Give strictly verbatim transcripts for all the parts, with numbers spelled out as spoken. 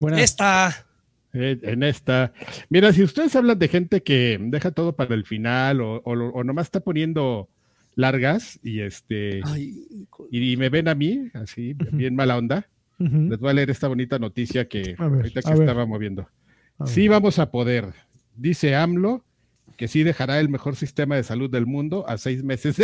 Buenas. Esta. Eh, en esta. Mira, si ustedes hablan de gente que deja todo para el final o, o, o nomás está poniendo largas y este Ay, y me ven a mí, así, bien mala onda, uh-huh. Les voy a leer esta bonita noticia que a ver, ahorita que a estaba ver. moviendo. Sí vamos a poder, dice AMLO, que sí dejará el mejor sistema de salud del mundo a seis meses.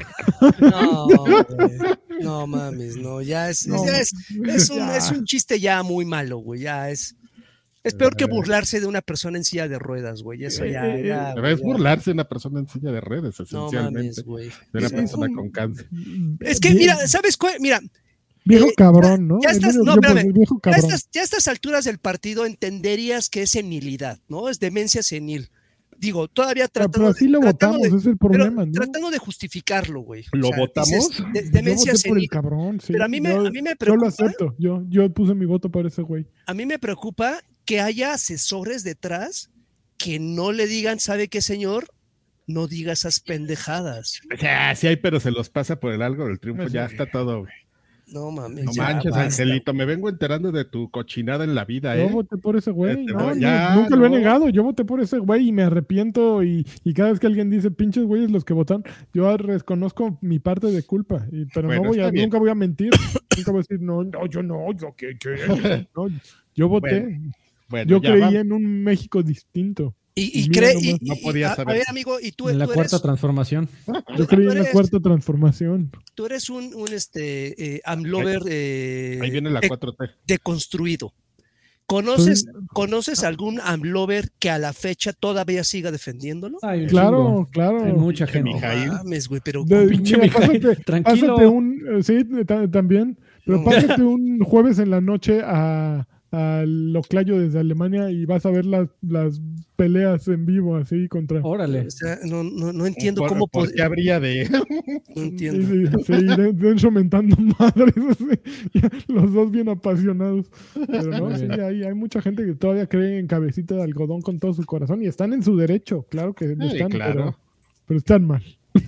No, güey. No mames, no, ya es, no, ya es, es, un, ya. es un chiste ya muy malo, güey, ya es, es peor que burlarse de una persona en silla de ruedas, güey, eso ya, ya Pero güey, es burlarse de una persona en silla de redes, esencialmente, no mames, de una sí, persona un... con cáncer. Es que, mira, ¿sabes cuál? Mira, viejo eh, cabrón, ¿no? Ya, ya estas, no, espérame, viejo cabrón. Ya, estas, ya a estas alturas del partido entenderías que es senilidad, ¿no? Es demencia senil. Digo, todavía tratando, pero así lo tratando votamos, de, es el problema, ¿no? Tratando de justificarlo, güey. ¿Lo o sea, votamos? Dices, de, demencia yo voté senil. por el cabrón, sí. Pero a mí me, yo, a mí me preocupa. Yo lo acepto, yo, yo puse mi voto para ese güey. A mí me preocupa que haya asesores detrás que no le digan, ¿sabe qué, señor? No diga esas pendejadas. O sea, sí hay, pero se los pasa por el algo del triunfo, sí. Ya está todo, güey. No mames. No manches, basta. Angelito, me vengo enterando de tu cochinada en la vida, ¿eh? Yo voté por ese güey. Este, no, ya, nunca no. lo he negado. Yo voté por ese güey y me arrepiento. Y, y cada vez que alguien dice pinches güeyes los que votan, yo reconozco mi parte de culpa. Y, pero bueno, no voy a, nunca voy a mentir. Nunca voy a decir, no, no, yo no, yo qué, qué. No, yo voté. Bueno, bueno, yo creí va. en un México distinto. Y, y, cree, y, no podía y, saber. A ver, amigo, y tú, en la tú cuarta eres, transformación. Yo creí en la cuarta transformación. Tú eres un, un este eh, amlover eh, ahí viene la cuatro T. Deconstruido. ¿Conoces, Soy... ¿Conoces algún amlover que a la fecha todavía siga defendiéndolo? Ay, claro, chingo. claro. Hay mucha gente. No mames, güey, pero de, pinche mira, Mijail, pásate, tranquilo. Pásate un, sí, también, pero no. Pásate un jueves en la noche a al Oclayo desde Alemania y vas a ver las, las peleas en vivo así contra. Órale. O sea, no, no, no entiendo por, cómo por pod... qué habría de. No entiendo. Sí, sí, sí Dencho mentando madres. Sí, los dos bien apasionados. Pero no, sí, hay, hay mucha gente que todavía cree en cabecita de algodón con todo su corazón y están en su derecho, claro que sí, están, claro. pero, pero están mal.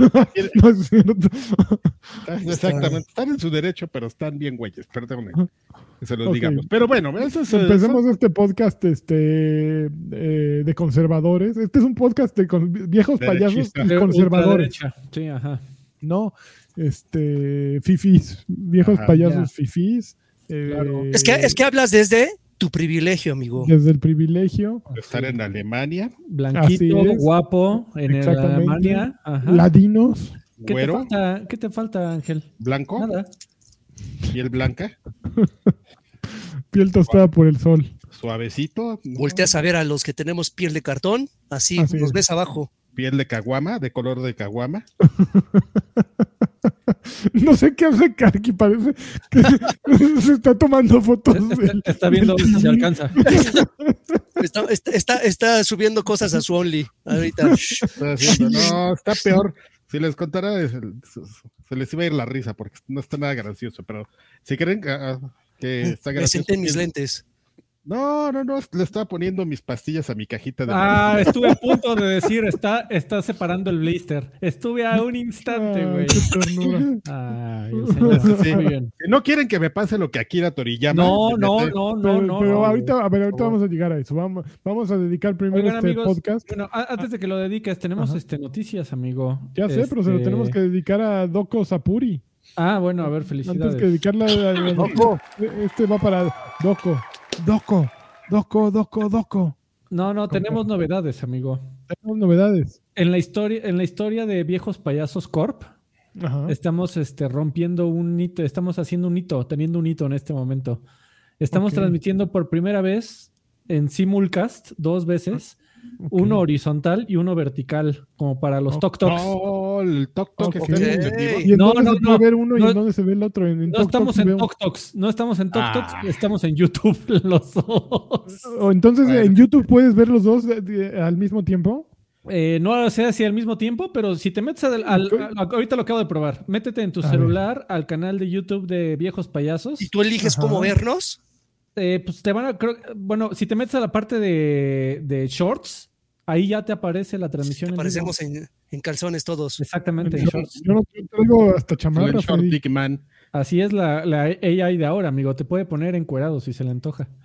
No es cierto. Exactamente, están en su derecho, pero están bien güeyes, perdón que se los okay. digamos. Pero bueno, eso es, empecemos eso. Este podcast este, eh, de conservadores. Este es un podcast de con, viejos payasos y conservadores. Sí, ajá. No, este, fifís, viejos ajá, payasos ya. fifís. Eh, claro. Es que, es que hablas desde tu privilegio, amigo. Desde el privilegio. Estar en Alemania. Blanquito, guapo, en Alemania. Ajá. Ladinos. ¿Qué te, falta, ¿Qué te falta, Ángel? Blanco. Nada. Piel blanca. Piel tostada por el sol. Suavecito. No. Volteas a ver a los que tenemos piel de cartón, así, así nos es. ves abajo. Piel de caguama, de color de caguama. No sé qué hace Karki, parece que se está tomando fotos. Está, del, está viendo si se alcanza. Está, está, está subiendo cosas a su Only ahorita. Está haciendo, no, está peor. Si les contara, se les iba a ir la risa porque no está nada gracioso, pero si creen uh, que está gracioso. Me senté en mis lentes. No, no, no, le estaba poniendo mis pastillas a mi cajita de Ah, marido. Estuve a punto de decir, está, está separando el blister. Estuve a un instante, güey. Qué ternura. Ay, el señor. Sí. Muy bien. Si no quieren que me pase lo que Akira Toriyama. No, no, no, no, pero, no. Pero no, ahorita, a ver, ahorita vamos a llegar a eso. Vamos, vamos a dedicar primero Oigan, este amigos, podcast. Bueno, antes de que lo dediques, tenemos este, noticias, amigo. Ya sé, este... pero se lo tenemos que dedicar a Doko Sapuri. Ah, bueno, a ver, felicidades. Antes que dedicarla a, a Doko. Este va para Doko. Doko. Doko, Doko, Doko. No, no, tenemos novedades, amigo. Tenemos novedades. En la historia, en la historia de Viejos Payasos Corp, ajá, estamos este, rompiendo un hito, estamos haciendo un hito, teniendo un hito en este momento. Estamos okay. transmitiendo por primera vez en simulcast, dos veces, okay. uno horizontal y uno vertical, como para los okay. Tok Toks. No, el Tok Tok okay. está ¿Y en no, dónde no, se puede no, ver uno no, y en dónde se ve el otro? En, en no Tok estamos Tok en veo... Tok Toks, no estamos en Tok Toks, ah. estamos en YouTube los dos. O entonces, bueno. ¿En YouTube puedes ver los dos de, de, al mismo tiempo? Eh, no sé si al mismo tiempo, pero si te metes al, al, al, al ahorita lo acabo de probar, métete en tu a celular ver. Al canal de YouTube de Viejos Payasos. ¿Y tú eliges ajá. cómo vernos? Eh, pues te van a, creo, bueno, si te metes a la parte de, de Shorts, ahí ya te aparece la transmisión. Te aparecemos en, en, en calzones todos. Exactamente, en yo, Shorts. Yo no traigo hasta chamarra. Short Man. Así es la, la A I de ahora, amigo. Te puede poner encuerado si se le antoja.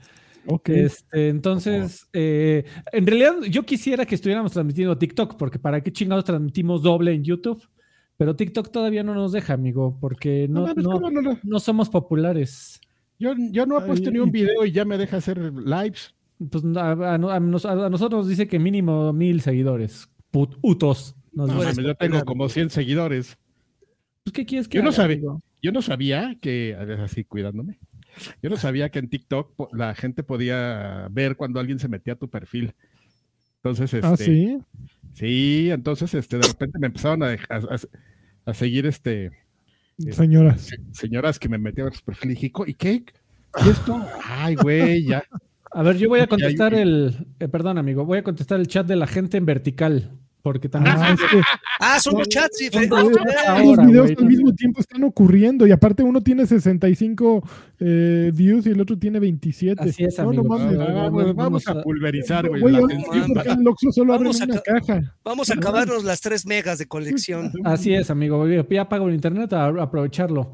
Okay. Este, entonces, eh, en realidad yo quisiera que estuviéramos transmitiendo TikTok, porque para qué chingados transmitimos doble en YouTube, pero TikTok todavía no nos deja, amigo, porque no, no, no, no, no. no somos populares. Yo, yo no he puesto Ay, ni un video y ya me deja hacer lives. Pues a, a, a, a nosotros nos dice que mínimo mil seguidores, putos. No, no, yo tengo como cien seguidores. Pues, ¿qué quieres que yo, haga, no sabía, amigo? yo no sabía que, así cuidándome, yo no sabía que en TikTok la gente podía ver cuando alguien se metía a tu perfil. Entonces, este, ¿Ah, sí? Sí, entonces, este, de repente me empezaron a, a, a seguir, este, señoras. Eh, señoras que me metían a su perfil y dije, ¿y qué? ¿Y esto? Ay, güey, ya. A ver, yo voy a contestar el, eh, perdón, amigo, voy a contestar el chat de la gente en vertical. Porque también. Ah, es que, ah son los chats diferentes. Los videos al mismo tiempo están ocurriendo y aparte uno tiene sesenta y cinco eh, views y el otro tiene veintisiete. Así es, amigo. No, no mames. Ah, vamos, vamos a pulverizar, güey. Güey, porque el Oxxo solo abre una caja. Vamos a acabarnos las tres megas de colección. Así es, amigo. Ya pago el internet a aprovecharlo.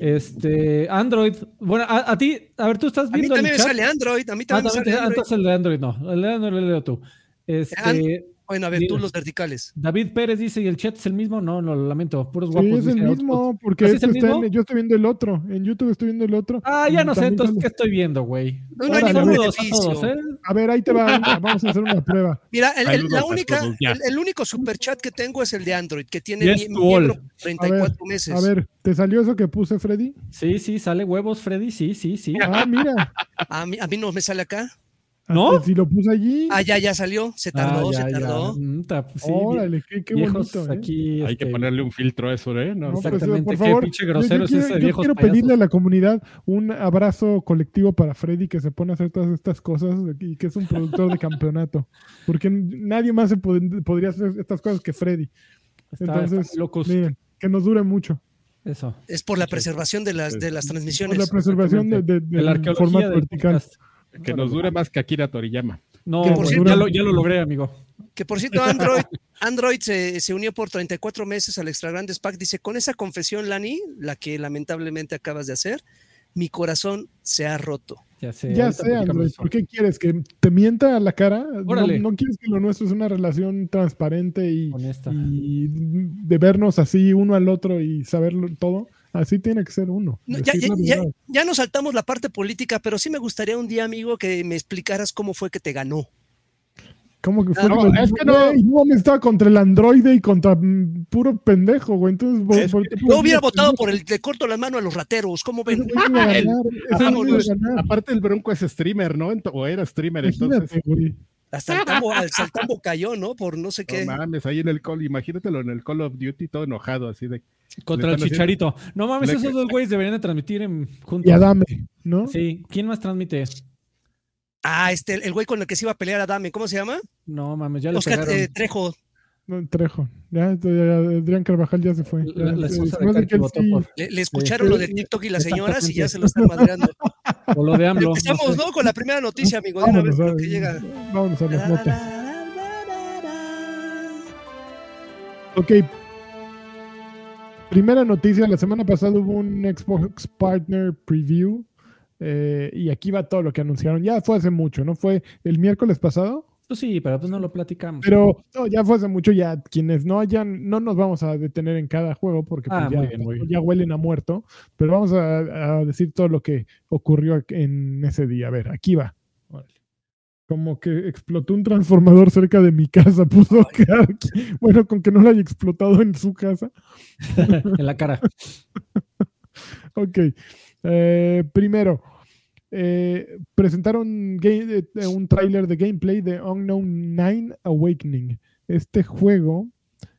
Este, Android. Bueno, a, a ti, a ver, tú estás viendo. A mí también el me chat? sale Android. A mí también ah, me sale Android. Entonces el de Android no. El de Android lo leo tú. Este. Bueno, a ver, tú los verticales. David Pérez dice, ¿y el chat es el mismo? No, no, lo lamento, puros sí, guapos. es el dice, mismo, output. porque ¿Es este el mismo? En, yo estoy viendo el otro. En YouTube estoy viendo el otro. Ah, ya no sé, entonces, sale... ¿qué estoy viendo, güey? No, no hay ningún beneficio. ¿eh? A ver, ahí te va, vamos a hacer una prueba. Mira, el, el, la única, el, el único super chat que tengo es el de Android, que tiene yes, mi, miembro treinta y cuatro a ver, meses. A ver, ¿te salió eso que puse, Freddy? Sí, sí, sale huevos, Freddy, sí, sí, sí. Ah, mira. A mí, a mí no me sale acá. ¿No? Si lo puse allí. Ah, ya, ya salió. Se tardó, ah, ya, se tardó. Ya. Sí, órale, qué, qué bonito. ¿eh? Aquí, Hay este... que ponerle un filtro a eso, ¿eh? No, no, exactamente. Pues, por favor, qué pinche grosero yo, yo es quiero, ese viejo. Yo quiero payasos. pedirle a la comunidad un abrazo colectivo para Freddy, que se pone a hacer todas estas cosas y que es un productor de campeonato. Porque nadie más se pod podría hacer estas cosas que Freddy. Está, Entonces, está locos. Miren, que nos dure mucho. Eso. Es por la preservación de las, de las transmisiones. Por la preservación de, de, de, del formato vertical. Podcast. Que nos dure más que Akira Toriyama. No, por cierto, ya, lo, ya lo logré, amigo. Que por cierto, Android, Android se, se unió por treinta y cuatro meses al Extra Grandes Pack. Dice, con esa confesión, Lani, la que lamentablemente acabas de hacer, mi corazón se ha roto. Ya sé, ya sé Android, ¿por qué quieres? ¿Que te mienta a la cara? No, no quieres que lo nuestro es una relación transparente y, y de vernos así uno al otro y saberlo todo. Así tiene que ser uno. No, ya, ya, ya, ya nos saltamos la parte política, pero sí me gustaría un día, amigo, que me explicaras cómo fue que te ganó. ¿Cómo que fue? Ah, no, que es que no. no me estaba contra el androide y contra mm, puro pendejo, güey. Entonces, es por, por, yo hubiera votado por el le corto la mano a los rateros. ¿Cómo ven? Ah, el, aparte, aparte, el Bronco es streamer, ¿no? O era streamer, entonces. Güey. Hasta el tambo, el tambo cayó, ¿no? Por no sé qué. No mames, ahí en el Call, imagínatelo en el Call of Duty todo enojado, así de. Contra el Chicharito. Haciendo... No mames, esos dos güeyes deberían de transmitir en juntos. Y Adame, ¿no? Sí. ¿Quién más transmite? Ah, este, el güey con el que se iba a pelear a Adame, ¿cómo se llama? No mames, ya le Oscar pegaron. eh, Trejo. No, Trejo. Ya, ya, Adrián Carvajal ya se fue. Ya, la, la esposa eh, de Carqui votó sí. por... le, le escucharon sí. lo de TikTok y las señoras y ya se lo están madreando. O lo de AMLO. Empezamos, ¿no? Con la primera noticia, amigo. De una vez lo que llega. Vámonos a las notas. Ok. Primera noticia. La semana pasada hubo un Xbox Partner Preview. Eh, y aquí va todo lo que anunciaron. Ya fue hace mucho, ¿no? Fue el miércoles pasado. Pues sí, pero pues no lo platicamos. Pero no, ya fue hace mucho, ya quienes no hayan, no nos vamos a detener en cada juego porque pues, ah, ya, muy bien, muy bien. ya huelen a muerto, pero vamos a, a decir todo lo que ocurrió en ese día. A ver, aquí va. Como que explotó un transformador cerca de mi casa, puso Karki. Bueno, con que no lo haya explotado en su casa. En la cara. Ok. Eh, primero, Eh, presentaron game, eh, un tráiler de gameplay de Unknown Nine Awakening. Este juego,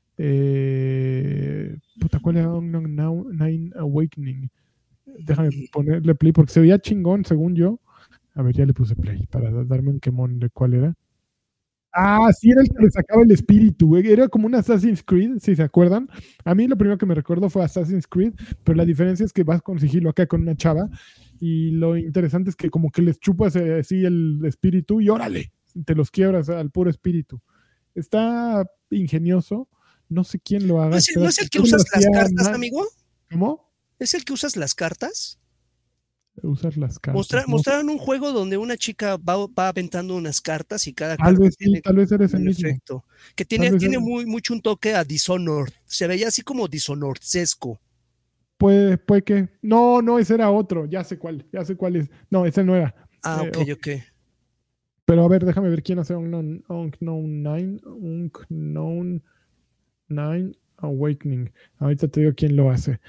eh, puta, ¿cuál era Unknown Nine Awakening? Déjame ponerle play porque se veía chingón, según yo. A ver, ya le puse play para darme un quemón de cuál era. Ah, sí, era el que le sacaba el espíritu. Era como un Assassin's Creed, si se acuerdan. A mí lo primero que me recuerdo fue Assassin's Creed, pero la diferencia es que vas con sigilo acá con una chava. Y lo interesante es que como que les chupas así el espíritu y órale, te los quiebras al puro espíritu. Está ingenioso. No sé quién lo haga. ¿No es, ¿no es el que usas las cartas, amigo? ¿Cómo? ¿Es el que usas las cartas? usar las cartas. Mostra, ¿no? Mostraron un juego donde una chica va, va aventando unas cartas y cada Tal carta vez, tiene sí, tal vez eres el un mismo. efecto. Que tiene, vez tiene eres- muy, mucho un toque a Dishonored. Se veía así como Dishonored-sesco. Puede, puede que. No, no, ese era otro. Ya sé cuál, ya sé cuál es. No, ese no era. Ah, Eh, ok, ok. ok. Pero a ver, déjame ver quién hace Unknown, Unknown Nine. Unknown Nine Awakening. Ahorita te digo quién lo hace.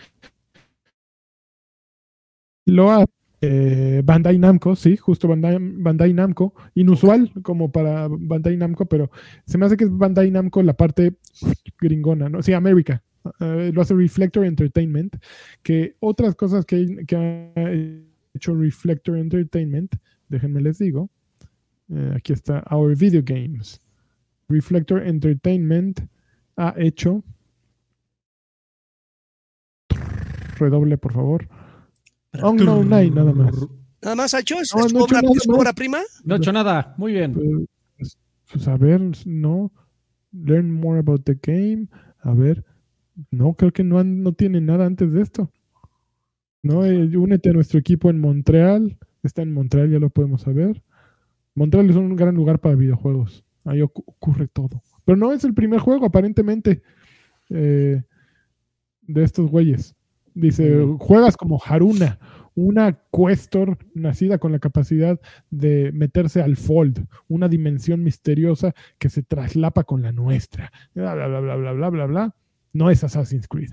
Lo hace eh, Bandai Namco, sí, justo Bandai, Bandai Namco. Inusual como para Bandai Namco, pero se me hace que es Bandai Namco la parte gringona, ¿no? Sí, América. Uh, lo hace Reflector Entertainment. Que otras cosas que, que ha hecho Reflector Entertainment, déjenme les digo. Eh, aquí está, Our Video Games. Reflector Entertainment ha hecho. Redoble, por favor. Unknown Nine, nada más. Nada más, Hacho, ¿es, No, es no he hecho obra, nada es más. obra prima? No he hecho nada. Muy bien. Pues, pues, a ver, no. Learn more about the game. A ver. No, creo que no, han, no tiene nada antes de esto. No, eh, únete a nuestro equipo en Montreal. Está en Montreal, ya lo podemos saber. Montreal es un gran lugar para videojuegos. Ahí ocu- ocurre todo. Pero no es el primer juego, aparentemente, eh, de estos güeyes. Dice, Mm. juegas como Haruna, una questor nacida con la capacidad de meterse al Fold, una dimensión misteriosa que se traslapa con la nuestra. Bla, bla, bla, bla, bla, bla, bla, bla. No es Assassin's Creed.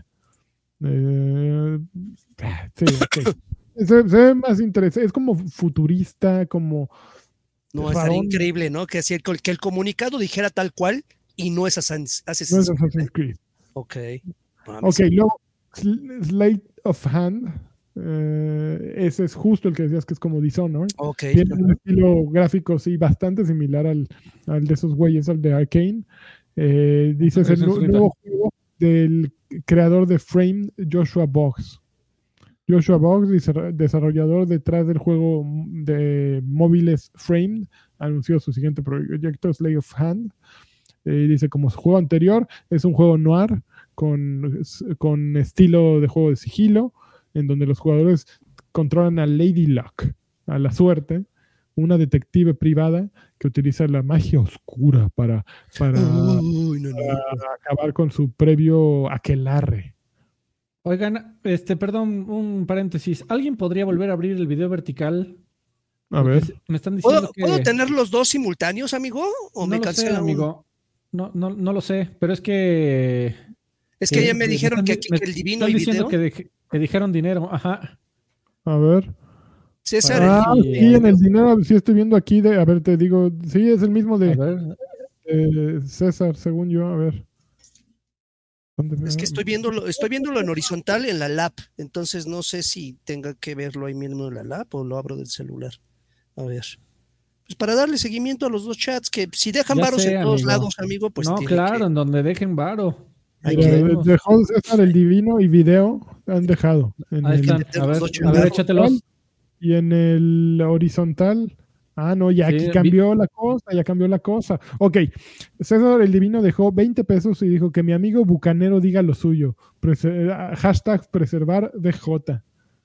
Eh, sí, ok. Se, se ve más interesante. Es como futurista, como... No, estaría rarón. increíble, ¿no? Que, así el, que el comunicado dijera tal cual y no es Assassin's, No es Assassin's Creed. Assassin's Creed. Ok. Mames. Ok, luego Sl- Slate of Hand. eh, ese es justo el que decías que es como Dishonored. Ok. Tiene un estilo gráfico, sí, bastante similar al, al de esos güeyes, al de Arcane. Eh, dice, es el nu- nuevo juego del creador de Frame, Joshua Boggs. Joshua Boggs, desa- desarrollador detrás del juego de móviles Framed, anunció su siguiente proyecto, Slate of Hand. Eh, dice, como su juego anterior, es un juego noir con, con estilo de juego de sigilo, en donde los jugadores controlan a Lady Luck, a la suerte, una detective privada que utiliza la magia oscura para, para, Uy, no, no. para acabar con su previo aquelarre. Oigan, este, perdón, un paréntesis. ¿Alguien podría volver a abrir el video vertical? A ver. Porque me están diciendo ¿Puedo, que... ¿Puedo tener los dos simultáneos, amigo? ¿O no me lo sé, cancela uno? amigo. No, no, no lo sé, pero es que... Es que ya me que dijeron están que di- aquí me que el divino están y diciendo video. que, dej- que dijeron dinero. Ajá. A ver. César, Ah, el- sí, en el dinero, sí estoy viendo aquí, de, a ver, te digo, sí, es el mismo A de, ver, de César, según yo, a ver. ¿Dónde es que me- estoy viéndolo, estoy viéndolo en horizontal en la lap, entonces no sé si tenga que verlo ahí mismo en la lap o lo abro del celular. A ver. Pues para darle seguimiento a los dos chats, que si dejan ya varos sé, en todos amigo. lados, amigo, pues no, tiene claro, que... en donde dejen varo. Ahí Mira, nos de- vemos. dejó César el divino y video, han dejado. En Ahí el están. de A los ver, dos a ver, chingados. échatelos. Y en el horizontal. Ah, no, ya Sí, aquí vi- cambió la cosa, ya cambió la cosa. Ok, César el Divino dejó veinte pesos y dijo que mi amigo Bucanero diga lo suyo. Preser- hashtag preservar D J.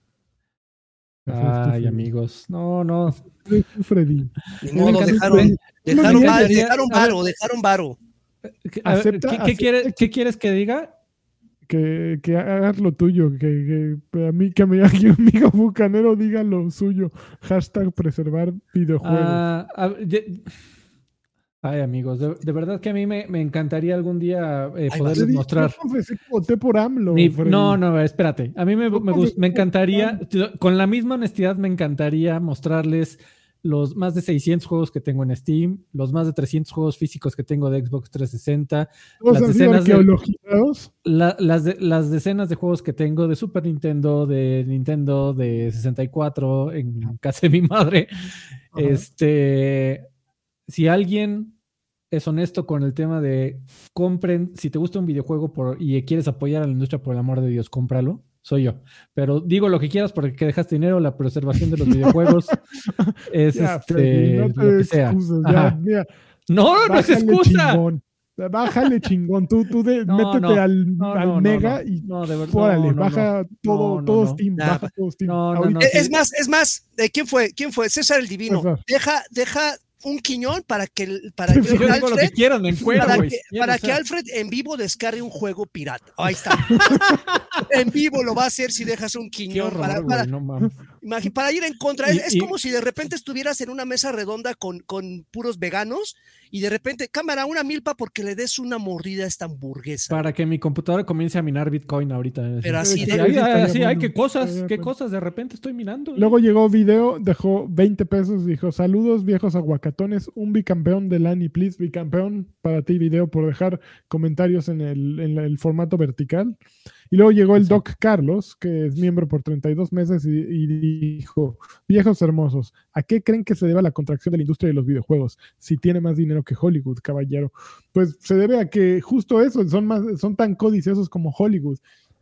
Ay, amigos. No, no. Freddy. Ni Me modo, encanta- dejaron, me- dejaron, me varo, encantaría- dejaron a ver, varo, dejaron varo. ¿Qué- a ver, Acepta- ¿qué, qué acepta quiere- que- qué quieres que diga? Que, que hagas lo tuyo, que, que a mí, que mi amigo Bucanero diga lo suyo. Hashtag preservar videojuegos. Ah, a- ye- Ay, amigos, de, de verdad que a mí me, me encantaría algún día eh, Ay, poderles Freddy, mostrar. Yo confesé que voté por AMLO. Ni- Freddy. no, no, espérate. A mí me, Yo me, gust- confesé me por encantaría, AMLO. con la misma honestidad, me encantaría mostrarles los más de seiscientos juegos que tengo en Steam, los más de trescientos juegos físicos que tengo de Xbox trescientos sesenta, ¿Todos las han sido decenas de- arqueologizados? la- las, de- las decenas de juegos que tengo de Super Nintendo, de Nintendo, de sesenta y cuatro, en casa de mi madre. Ajá. Este, si alguien es honesto con el tema de compren, si te gusta un videojuego por, y quieres apoyar a la industria, por el amor de Dios, cómpralo. Soy yo. Pero digo lo que quieras porque dejaste dinero, la preservación de los videojuegos es Ya, este, Freddy, no te lo que sea. excuses, Ajá. ya, mira, No, no es bájale excusa. chingón. Bájale, chingón. Tú, tú de, no, métete no, al, no, al no, Mega y no, de verdad, órale, baja todo, todo Steam. Nah, baja todo Steam. No, no, no, es sí. más, es más, ¿quién fue? ¿Quién fue? César el Divino. César. Deja, deja un quiñón para que, para que, sí, Alfred, lo que quieran, en cuero, para, wey, que, quieran, para o sea. que Alfred en vivo descargue un juego pirata. Ahí está. En vivo lo va a hacer si dejas un quiñón. Horror, para, wey, para, no, imagine, para ir en contra. Y, es, es y, como si de repente estuvieras en una mesa redonda con, con puros veganos y de repente, cámara, una milpa porque le des una mordida a esta hamburguesa. Para que mi computadora comience a minar Bitcoin ahorita. Pero así de... Sí, hay, hay, así, hay, ¿qué cosas? ¿Qué cosas de repente estoy minando? Luego llegó video, dejó veinte pesos, dijo, saludos viejos aguacatones, un bicampeón de Lani, please, bicampeón para ti video por dejar comentarios en el, en el formato vertical. Y luego llegó el Doc Carlos, que es miembro por treinta y dos meses, y, y dijo, viejos hermosos, ¿a qué creen que se deba la contracción de la industria de los videojuegos? Si tiene más dinero que Hollywood, caballero. Pues se debe a que justo eso, son, más, son tan codiciosos como Hollywood.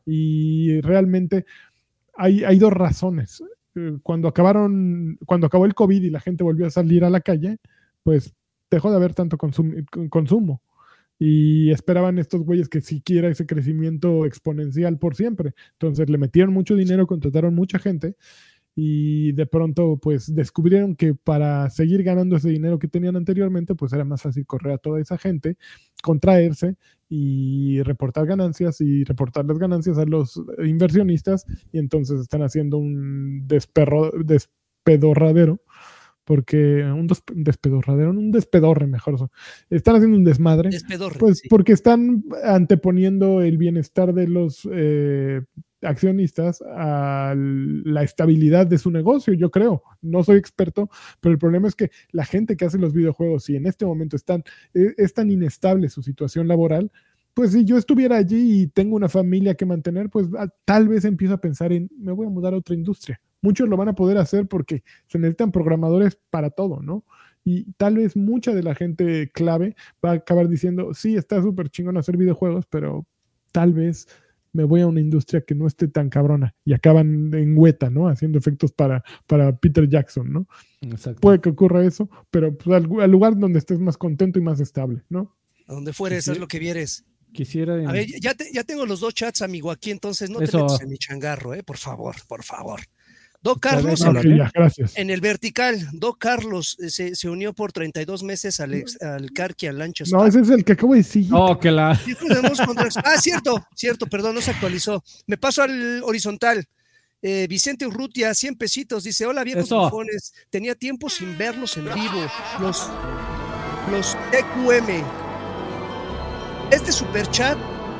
Y realmente hay, hay dos razones. Cuando acabaron, cuando acabó el COVID y la gente volvió a salir a la calle, pues dejó de haber tanto consum- consumo. Y esperaban estos güeyes que siquiera ese crecimiento exponencial por siempre. Entonces le metieron mucho dinero, contrataron mucha gente y de pronto pues descubrieron que para seguir ganando ese dinero que tenían anteriormente pues era más fácil correr a toda esa gente, contraerse y reportar ganancias y reportar las ganancias a los inversionistas y entonces están haciendo un desperro, despedorradero. Porque un des- despedorradero, un despedorre mejor. Están haciendo un desmadre. Despedorre, pues sí. porque están anteponiendo el bienestar de los eh, accionistas a la estabilidad de su negocio, yo creo. No soy experto, pero el problema es que la gente que hace los videojuegos y en este momento están, eh, es tan inestable su situación laboral, pues si yo estuviera allí y tengo una familia que mantener, pues a, tal vez empiezo a pensar en, me voy a mudar a otra industria. Muchos lo van a poder hacer porque se necesitan programadores para todo, ¿no? Y tal vez mucha de la gente clave va a acabar diciendo, sí, está súper chingón hacer videojuegos, pero tal vez me voy a una industria que no esté tan cabrona y acaban en hueta, ¿no? Haciendo efectos para, para Peter Jackson, ¿no? Exacto. Puede que ocurra eso, pero pues, al, al lugar donde estés más contento y más estable, ¿no? A donde fueres, haz lo que vieres. Quisiera... En... A ver, ya, te, ya tengo los dos chats, amigo, aquí, entonces no Eso. te metas en mi changarro, ¿eh? Por favor, por favor. Doc Carlos, no, en, ya, gracias. en el vertical, Doc Carlos se, se unió por treinta y dos meses al, ex, al Karki, al Lancho. No, ese es el que acabo de decir. Oh, que la... Ah, cierto, cierto, perdón, no se actualizó. Me paso al horizontal. Eh, Vicente Urrutia, cien pesitos, dice, hola viejos bufones, tenía tiempo sin verlos en vivo. Los, los T Q M. Este superchat,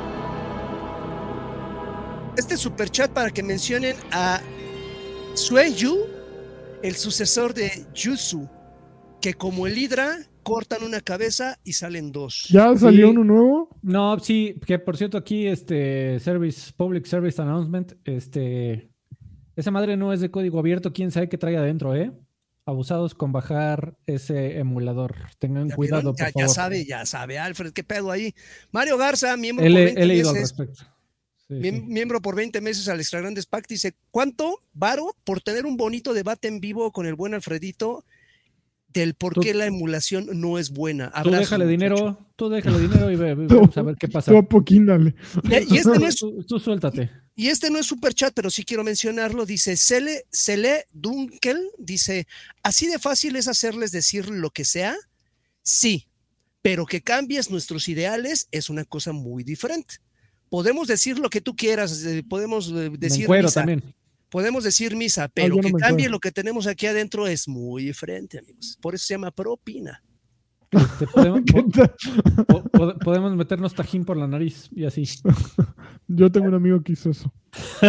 este superchat para que mencionen a Sueyu, el sucesor de Yuzu, que como el Hydra cortan una cabeza y salen dos. ¿Ya salió sí. uno nuevo? No, sí, que por cierto aquí este Service, Public Service Announcement, este esa madre no es de código abierto, quién sabe qué trae adentro, ¿eh? Abusados con bajar ese emulador. Tengan ¿Ya cuidado, ya, por favor. Ya sabe, ya sabe, Alfred, qué pedo ahí. Mario Garza, miembro he, por veinte he leído meses. al respecto. Sí, Miem- sí. Miembro por veinte meses al Extra Grandes Pack, dice, ¿cuánto varo por tener un bonito debate en vivo con el buen Alfredito del por Tú, qué la emulación no es buena? Tú Abrazos, déjale muchacho. dinero, tú déjale dinero y ve, ve, vamos a ver qué pasa. Tú apoquínale. Y, y este no es, tú, tú suéltate. y este no es super chat, pero sí quiero mencionarlo. Dice Cele, Cele Dunkel, dice, ¿así de fácil es hacerles decir lo que sea? Sí, pero que cambies nuestros ideales es una cosa muy diferente. Podemos decir lo que tú quieras, eh, podemos eh, decir misa, también. podemos decir misa, pero no que me cambie encuentro. lo que tenemos aquí adentro es muy diferente, amigos. Por eso se llama propina. Este, podemos, po, po, podemos meternos tajín por la nariz y así. Yo tengo un amigo que hizo eso.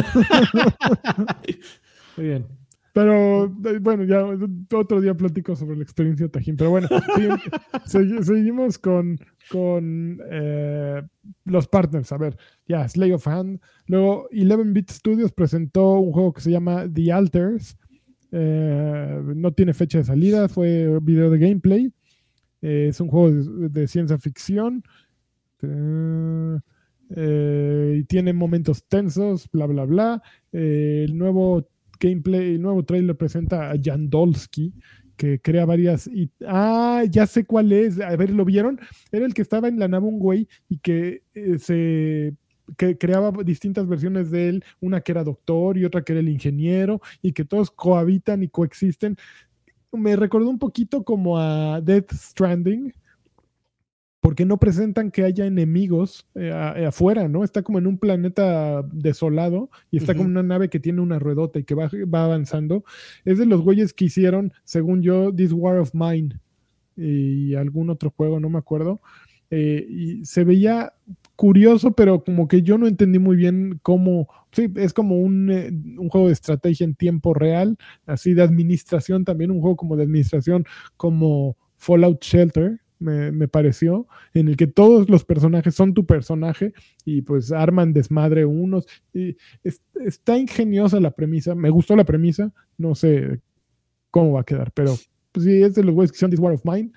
Muy bien. Pero bueno, ya otro día platico sobre la experiencia de Tajín. Pero bueno, sí, seguimos con, con eh, los partners. A ver, ya, Slay of Hand. Luego, eleven bit Studios presentó un juego que se llama The Alters. Eh, no tiene fecha de salida, fue video de gameplay. Eh, es un juego de, de ciencia ficción. Eh, eh, y tiene momentos tensos, bla, bla, bla. Eh, el nuevo gameplay, el nuevo trailer presenta a Jandolski, que crea varias... Y, ah, ya sé cuál es. A ver, ¿lo vieron? Era el que estaba en la nave un güey y que eh, se... que creaba distintas versiones de él, una que era doctor y otra que era el ingeniero, y que todos cohabitan y coexisten. Me recordó un poquito como a Death Stranding, porque no presentan que haya enemigos eh, a, afuera, ¿no? Está como en un planeta desolado y está uh-huh. como una nave que tiene una ruedota y que va, va avanzando. Es de los güeyes que hicieron, según yo, This War of Mine y algún otro juego, no me acuerdo. Eh, y se veía curioso, pero como que yo no entendí muy bien cómo... Sí, es como un, eh, un juego de estrategia en tiempo real, así de administración también, un juego como de administración como Fallout Shelter, Me, me pareció, en el que todos los personajes son tu personaje y pues arman desmadre unos. Y es, está ingeniosa la premisa, me gustó la premisa, no sé cómo va a quedar, pero pues, si es de los güeyes que son This War of Mine,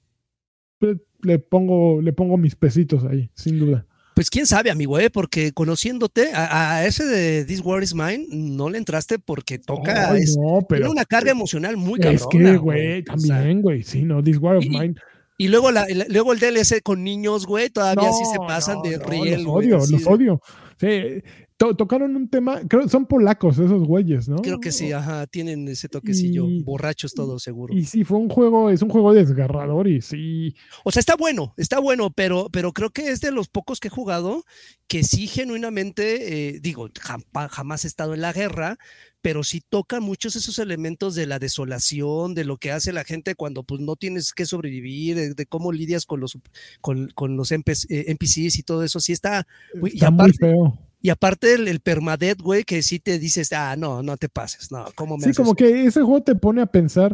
pues, le, pongo, le pongo mis pesitos ahí, sin duda. Pues quién sabe, amigo, ¿eh? Porque conociéndote, a, a ese de This War is Mine no le entraste porque toca, Ay, es, no, pero, tiene una carga emocional muy cabrona. Es que, güey, también, güey, o sea, sí, no, This War of y, Mine. Y luego, la, el, luego el D L C con niños, güey, todavía no, sí se pasan no, de no, riel, los odio, güey, los de... odio. Sí, to tocaron un tema, creo son polacos esos güeyes, ¿no? Creo que sí, ajá, tienen ese toquecillo, y, borrachos todos, seguro. Y sí, fue un juego, es un juego desgarrador y sí. O sea, está bueno, está bueno, pero, pero creo que es de los pocos que he jugado que sí genuinamente, eh, digo, jam jamás he estado en la guerra, pero sí toca muchos esos elementos de la desolación, de lo que hace la gente cuando pues no tienes que sobrevivir, de, de cómo lidias con los, con, con los N P Cs y todo eso, sí está, güey, está y aparte, muy feo. Y aparte el, el permadeath, güey, que sí te dices, ah, no, no te pases, no, ¿cómo me Sí, haces como eso? que ese juego te pone a pensar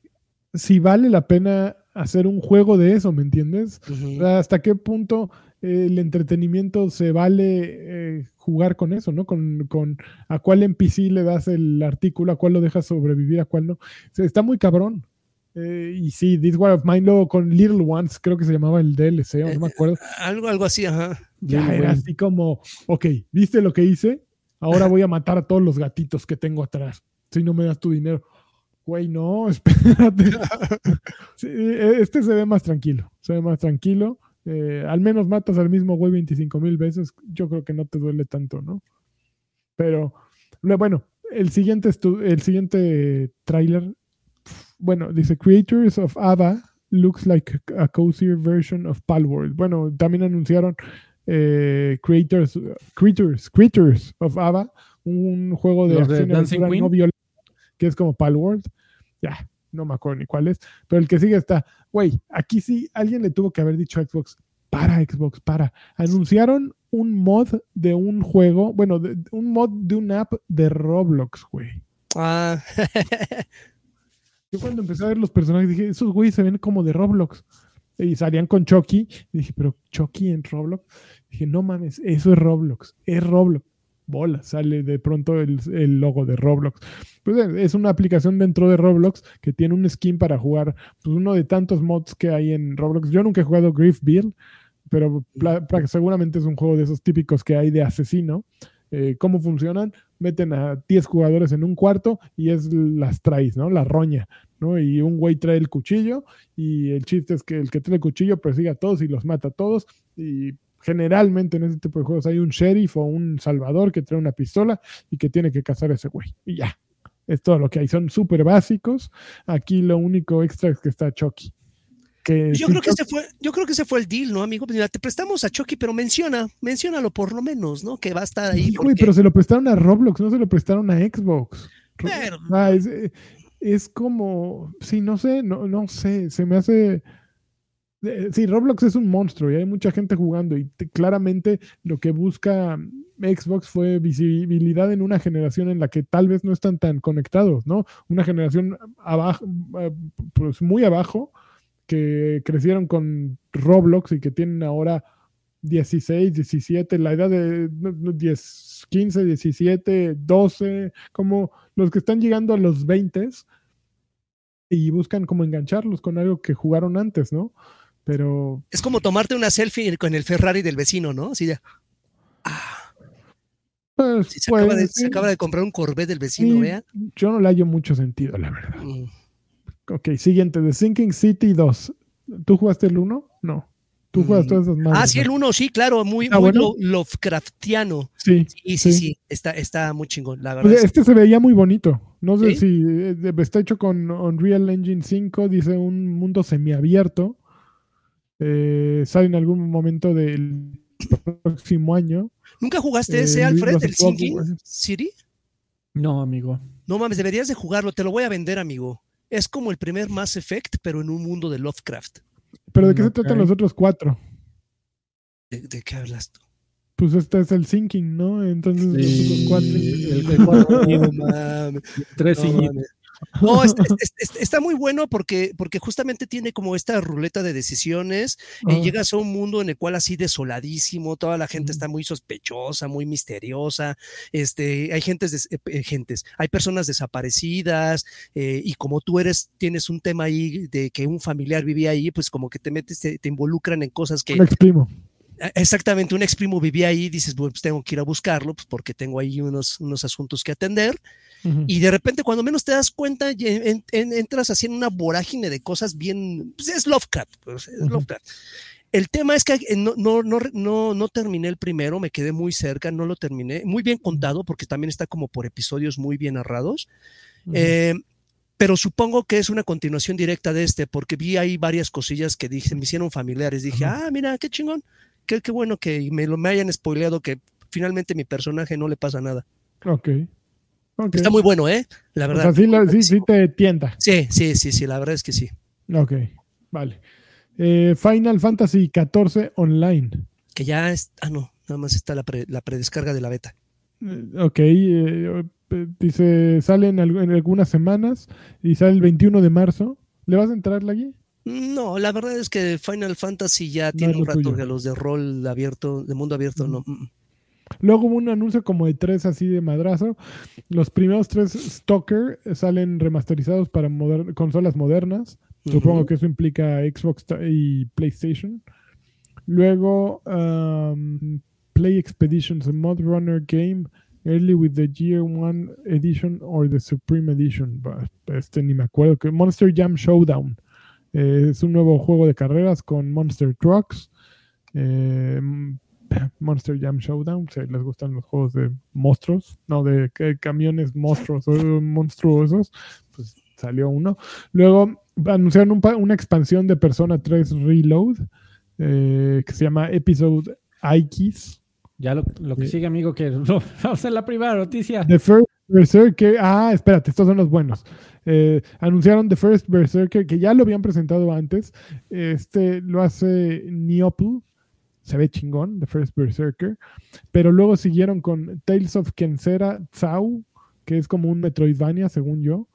si vale la pena hacer un juego de eso, ¿me entiendes? Uh-huh. O sea, ¿hasta qué punto eh, el entretenimiento se vale eh, jugar con eso, ¿no? Con, con a cuál N P C le das el artículo, a cuál lo dejas sobrevivir, a cuál no. O sea, está muy cabrón. Eh, y sí, This War of Mine, luego con Little Ones, creo que se llamaba el D L C, o no me acuerdo. Eh, algo, algo así, ajá. Ya Little era Wayne. Así como, ok, ¿viste lo que hice? Ahora voy a matar a todos los gatitos que tengo atrás, si no me das tu dinero. Güey, no, espérate. Sí, este se ve más tranquilo, se ve más tranquilo. Eh, al menos matas al mismo güey veinticinco mil veces, yo creo que no te duele tanto, ¿no? Pero, bueno, el siguiente, el siguiente tráiler, bueno, dice, Creators of Ava looks like a cozier version of Palworld. Bueno, también anunciaron eh, Creators, Creators, Creators of Ava, un juego de acción y aventura no violenta, que es como Palworld. Ya, no me acuerdo ni cuál es, pero el que sigue está, güey, aquí sí alguien le tuvo que haber dicho a Xbox, para Xbox, para. Anunciaron un mod de un juego, bueno, de, un mod de una app de Roblox, güey. Ah. Yo cuando empecé a ver los personajes dije, esos güeyes se ven como de Roblox. Y salían con Chucky. Y dije, pero Chucky en Roblox. Dije, no mames, eso es Roblox, es Roblox. Bola, sale de pronto el, el logo de Roblox. Pues es una aplicación dentro de Roblox que tiene un skin para jugar, pues uno de tantos mods que hay en Roblox. Yo nunca he jugado Griefville, pero seguramente es un juego de esos típicos que hay de asesino. Eh, ¿Cómo funcionan? Meten a diez jugadores en un cuarto y es las traes, ¿no? La roña, ¿no? Y un güey trae el cuchillo y el chiste es que el que trae el cuchillo persigue a todos y los mata a todos. Y generalmente en ese tipo de juegos hay un sheriff o un salvador que trae una pistola y que tiene que cazar a ese güey. Y ya, es todo lo que hay. Son súper básicos. Aquí lo único extra es que está Chucky. Que yo, creo que ese fue, yo creo que ese fue el deal, ¿no, amigo? Mira, te prestamos a Chucky, pero menciona, menciónalo por lo menos, ¿no? Que va a estar ahí. Sí, porque... güey, pero se lo prestaron a Roblox, no se lo prestaron a Xbox. Pero... Ah, es, es como, sí, no sé, no, no sé, se me hace... Sí, Roblox es un monstruo y hay mucha gente jugando y te, claramente lo que busca Xbox fue visibilidad en una generación en la que tal vez no están tan conectados, ¿no? Una generación abajo, pues muy abajo, que crecieron con Roblox y que tienen ahora dieciséis, diecisiete, la edad de diez, quince, diecisiete, doce, como los que están llegando a los veinte y buscan como engancharlos con algo que jugaron antes, ¿no? Pero... Es como tomarte una selfie con el Ferrari del vecino, ¿no? Así de... Ah. Pues, sí, se, pues, acaba de, sí. se acaba de comprar un Corvette del vecino, sí, vea. Yo no le hallo mucho sentido, la verdad. Mm. Ok, siguiente, The Sinking City dos. ¿Tú jugaste el uno? No. ¿Tú juegas todas esas madres? Ah, sí, el uno, sí, claro, muy, muy bueno? lo, Lovecraftiano. Sí, sí, sí, sí, sí, está, está muy chingón, la verdad. Pues este es... se veía muy bonito. No sé ¿Sí? si eh, está hecho con Unreal Engine cinco, dice un mundo semiabierto. Eh, sale en algún momento del próximo año. ¿Nunca jugaste Eh, ese, Alfred, el jugó, Sinking City? No, amigo. No mames, deberías de jugarlo, te lo voy a vender, amigo. Es como el primer Mass Effect, pero en un mundo de Lovecraft. ¿Pero de qué okay. se tratan los otros cuatro? ¿De, de qué hablas tú? Pues este es el Sinking, ¿no? Entonces sí, los cuatro. El, el cuatro no, mames. Tres no, mames. No, está, está, está muy bueno porque, porque justamente tiene como esta ruleta de decisiones y oh. llegas a un mundo en el cual así desoladísimo, toda la gente mm. está muy sospechosa, muy misteriosa, este, hay gentes, des, eh, gentes, hay personas desaparecidas eh, y como tú eres, tienes un tema ahí de que un familiar vivía ahí, pues como que te metes, te, te involucran en cosas que... Un ex primo. Exactamente, un ex primo vivía ahí, dices, pues tengo que ir a buscarlo, pues porque tengo ahí unos, unos asuntos que atender. Uh-huh. Y de repente, cuando menos te das cuenta, en, en, entras así en una vorágine de cosas bien. Pues es Lovecraft. Pues es uh-huh. Lovecraft. El tema es que no, no, no, no, no terminé el primero, me quedé muy cerca, no lo terminé. Muy bien contado, porque también está como por episodios muy bien narrados. Uh-huh. Eh, pero supongo que es una continuación directa de este, porque vi ahí varias cosillas que dije, me hicieron familiares. Dije, uh-huh. ah, mira, qué chingón. Qué, qué bueno que me, lo, me hayan spoileado, que finalmente mi personaje no le pasa nada. Ok. Okay. Está muy bueno, ¿eh? La verdad. O sea, sí, la, sí, sí te tienta. Sí, sí, sí, sí, la verdad es que sí. Ok, vale. Eh, Final Fantasy catorce Online. Que ya es... Ah, no, nada más está la, pre, la predescarga de la beta. Ok, eh, dice, sale en, en algunas semanas y sale el veintiuno de marzo. ¿Le vas a entrar, Lagui? No, la verdad es que Final Fantasy ya no tiene un rato tuyo. Que los de rol abierto, de mundo abierto, mm. no. Luego hubo un anuncio como de tres así de madrazo. Los primeros tres Stalker salen remasterizados para moder- consolas modernas. Uh-huh. Supongo que eso implica Xbox y PlayStation. Luego um, Play Expeditions, a Mod Runner game, early with the Year One Edition or the Supreme Edition. Este ni me acuerdo. Que Monster Jam Showdown. Eh, es un nuevo juego de carreras con Monster Trucks. Eh, Monster Jam Showdown, si les gustan los juegos de monstruos, no, de eh, camiones monstruos, monstruosos, pues salió uno. Luego anunciaron un pa- una expansión de Persona tres Reload, eh, que se llama Episode Ikes. Ya lo, lo que eh, sigue, amigo, que no, vamos a la primera noticia. The First Berserker, ah, espérate, estos son los buenos. Eh, anunciaron The First Berserker, que ya lo habían presentado antes. Este lo hace Neopl, se ve chingón, The First Berserker. Pero luego siguieron con Tales of Kensera Tsau, que es como un Metroidvania, según yo,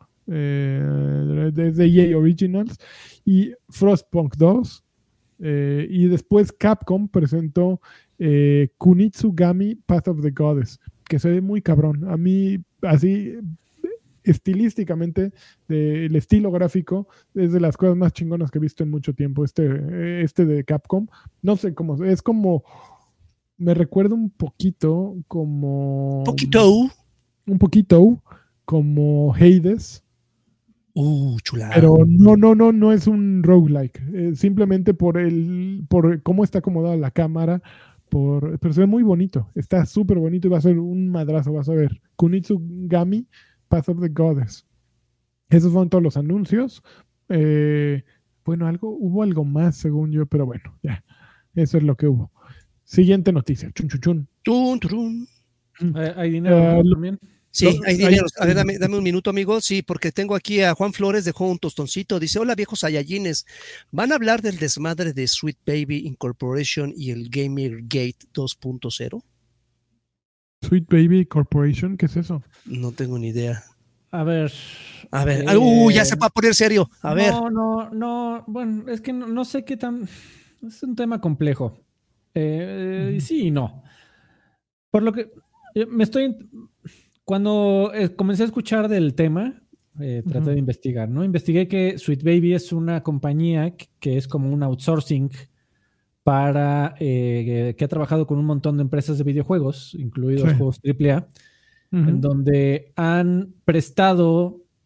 eh, de E A Originals, y Frostpunk dos. Eh, y después Capcom presentó eh, Kunitsugami Path of the Goddess, que se ve muy cabrón. A mí, así, estilísticamente, de, el estilo gráfico es de las cosas más chingonas que he visto en mucho tiempo. Este, este de Capcom, no sé cómo, es como, me recuerda un poquito como... Poquito. Un poquito como Hades. Uh, chulada. Pero no, no, no, no es un roguelike. Eh, simplemente por el, por cómo está acomodada la cámara. Por, pero se ve muy bonito. Está súper bonito y va a ser un madrazo, vas a ver. Kunitsugami Path of the Goddess. Esos fueron todos los anuncios. Eh, bueno, algo, hubo algo más según yo, pero bueno, ya. Eso es lo que hubo. Siguiente noticia. Chun, chun, chun. Chun, chun. ¿Hay, hay dinero uh, también? Sí, hay dinero. A ver, dame, dame un minuto, amigo. Sí, porque tengo aquí a Juan Flores, dejó un tostoncito. Dice, hola, viejos Saiyajines. ¿Van a hablar del desmadre de Sweet Baby Incorporation y el Gamergate dos punto cero? Sweet Baby Corporation, ¿qué es eso? No tengo ni idea. A ver. A ver. Eh, uh, ya se va a poner serio. A no, ver. No, no, no. Bueno, es que no, no sé qué tan... Es un tema complejo. Eh, uh-huh. Sí y no. Por lo que... Me estoy... Cuando eh, comencé a escuchar del tema, eh, traté uh-huh. de investigar, ¿no? Investigué que Sweet Baby es una compañía que, que es como un outsourcing para eh, que ha trabajado con un montón de empresas de videojuegos, incluidos sí. juegos triple A, uh-huh. en donde han prestado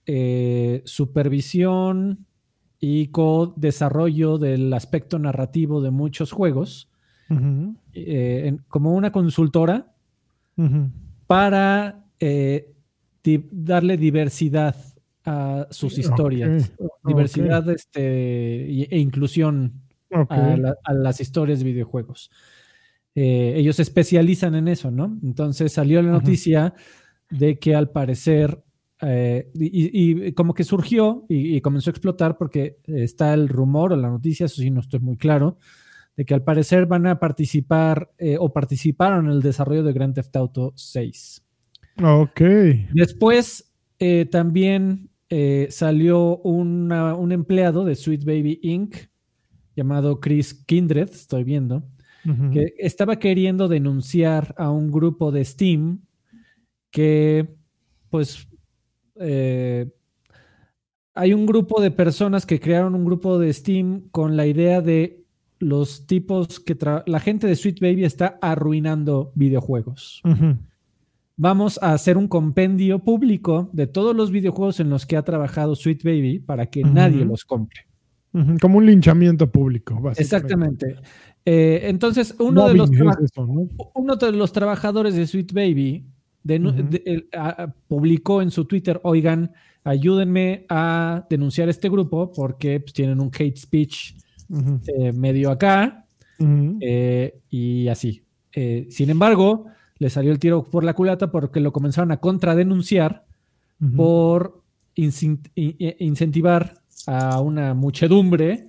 eh, supervisión y co-desarrollo del aspecto narrativo de muchos juegos, uh-huh. eh, en, como una consultora uh-huh. para eh, di- darle diversidad a sus historias, okay. diversidad okay. este, e inclusión okay. a, la, a las historias de videojuegos. Eh, ellos se especializan en eso, ¿no? Entonces salió la noticia uh-huh. de que al parecer eh, y, y como que surgió y, y comenzó a explotar porque está el rumor o la noticia, eso sí no estoy muy claro, de que al parecer van a participar eh, o participaron en el desarrollo de Grand Theft Auto seis. Ok. Después eh, también eh, salió una, un empleado de Sweet Baby incorporated llamado Chris Kindred, estoy viendo, uh-huh. que estaba queriendo denunciar a un grupo de Steam que, pues, eh, hay un grupo de personas que crearon un grupo de Steam con la idea de los tipos que tra- la gente de Sweet Baby está arruinando videojuegos. Uh-huh. Vamos a hacer un compendio público de todos los videojuegos en los que ha trabajado Sweet Baby para que uh-huh. nadie los compre. Uh-huh. Como un linchamiento público, básicamente. Exactamente. Eh, entonces, uno de, los tra- eso, ¿no? uno de los trabajadores de Sweet Baby de, uh-huh. de, de, a, publicó en su Twitter, oigan, ayúdenme a denunciar este grupo porque pues, tienen un hate speech uh-huh. eh, medio acá uh-huh. eh, y así. Eh, sin embargo, le salió el tiro por la culata porque lo comenzaron a contradenunciar uh-huh. por in- in- incentivar a una muchedumbre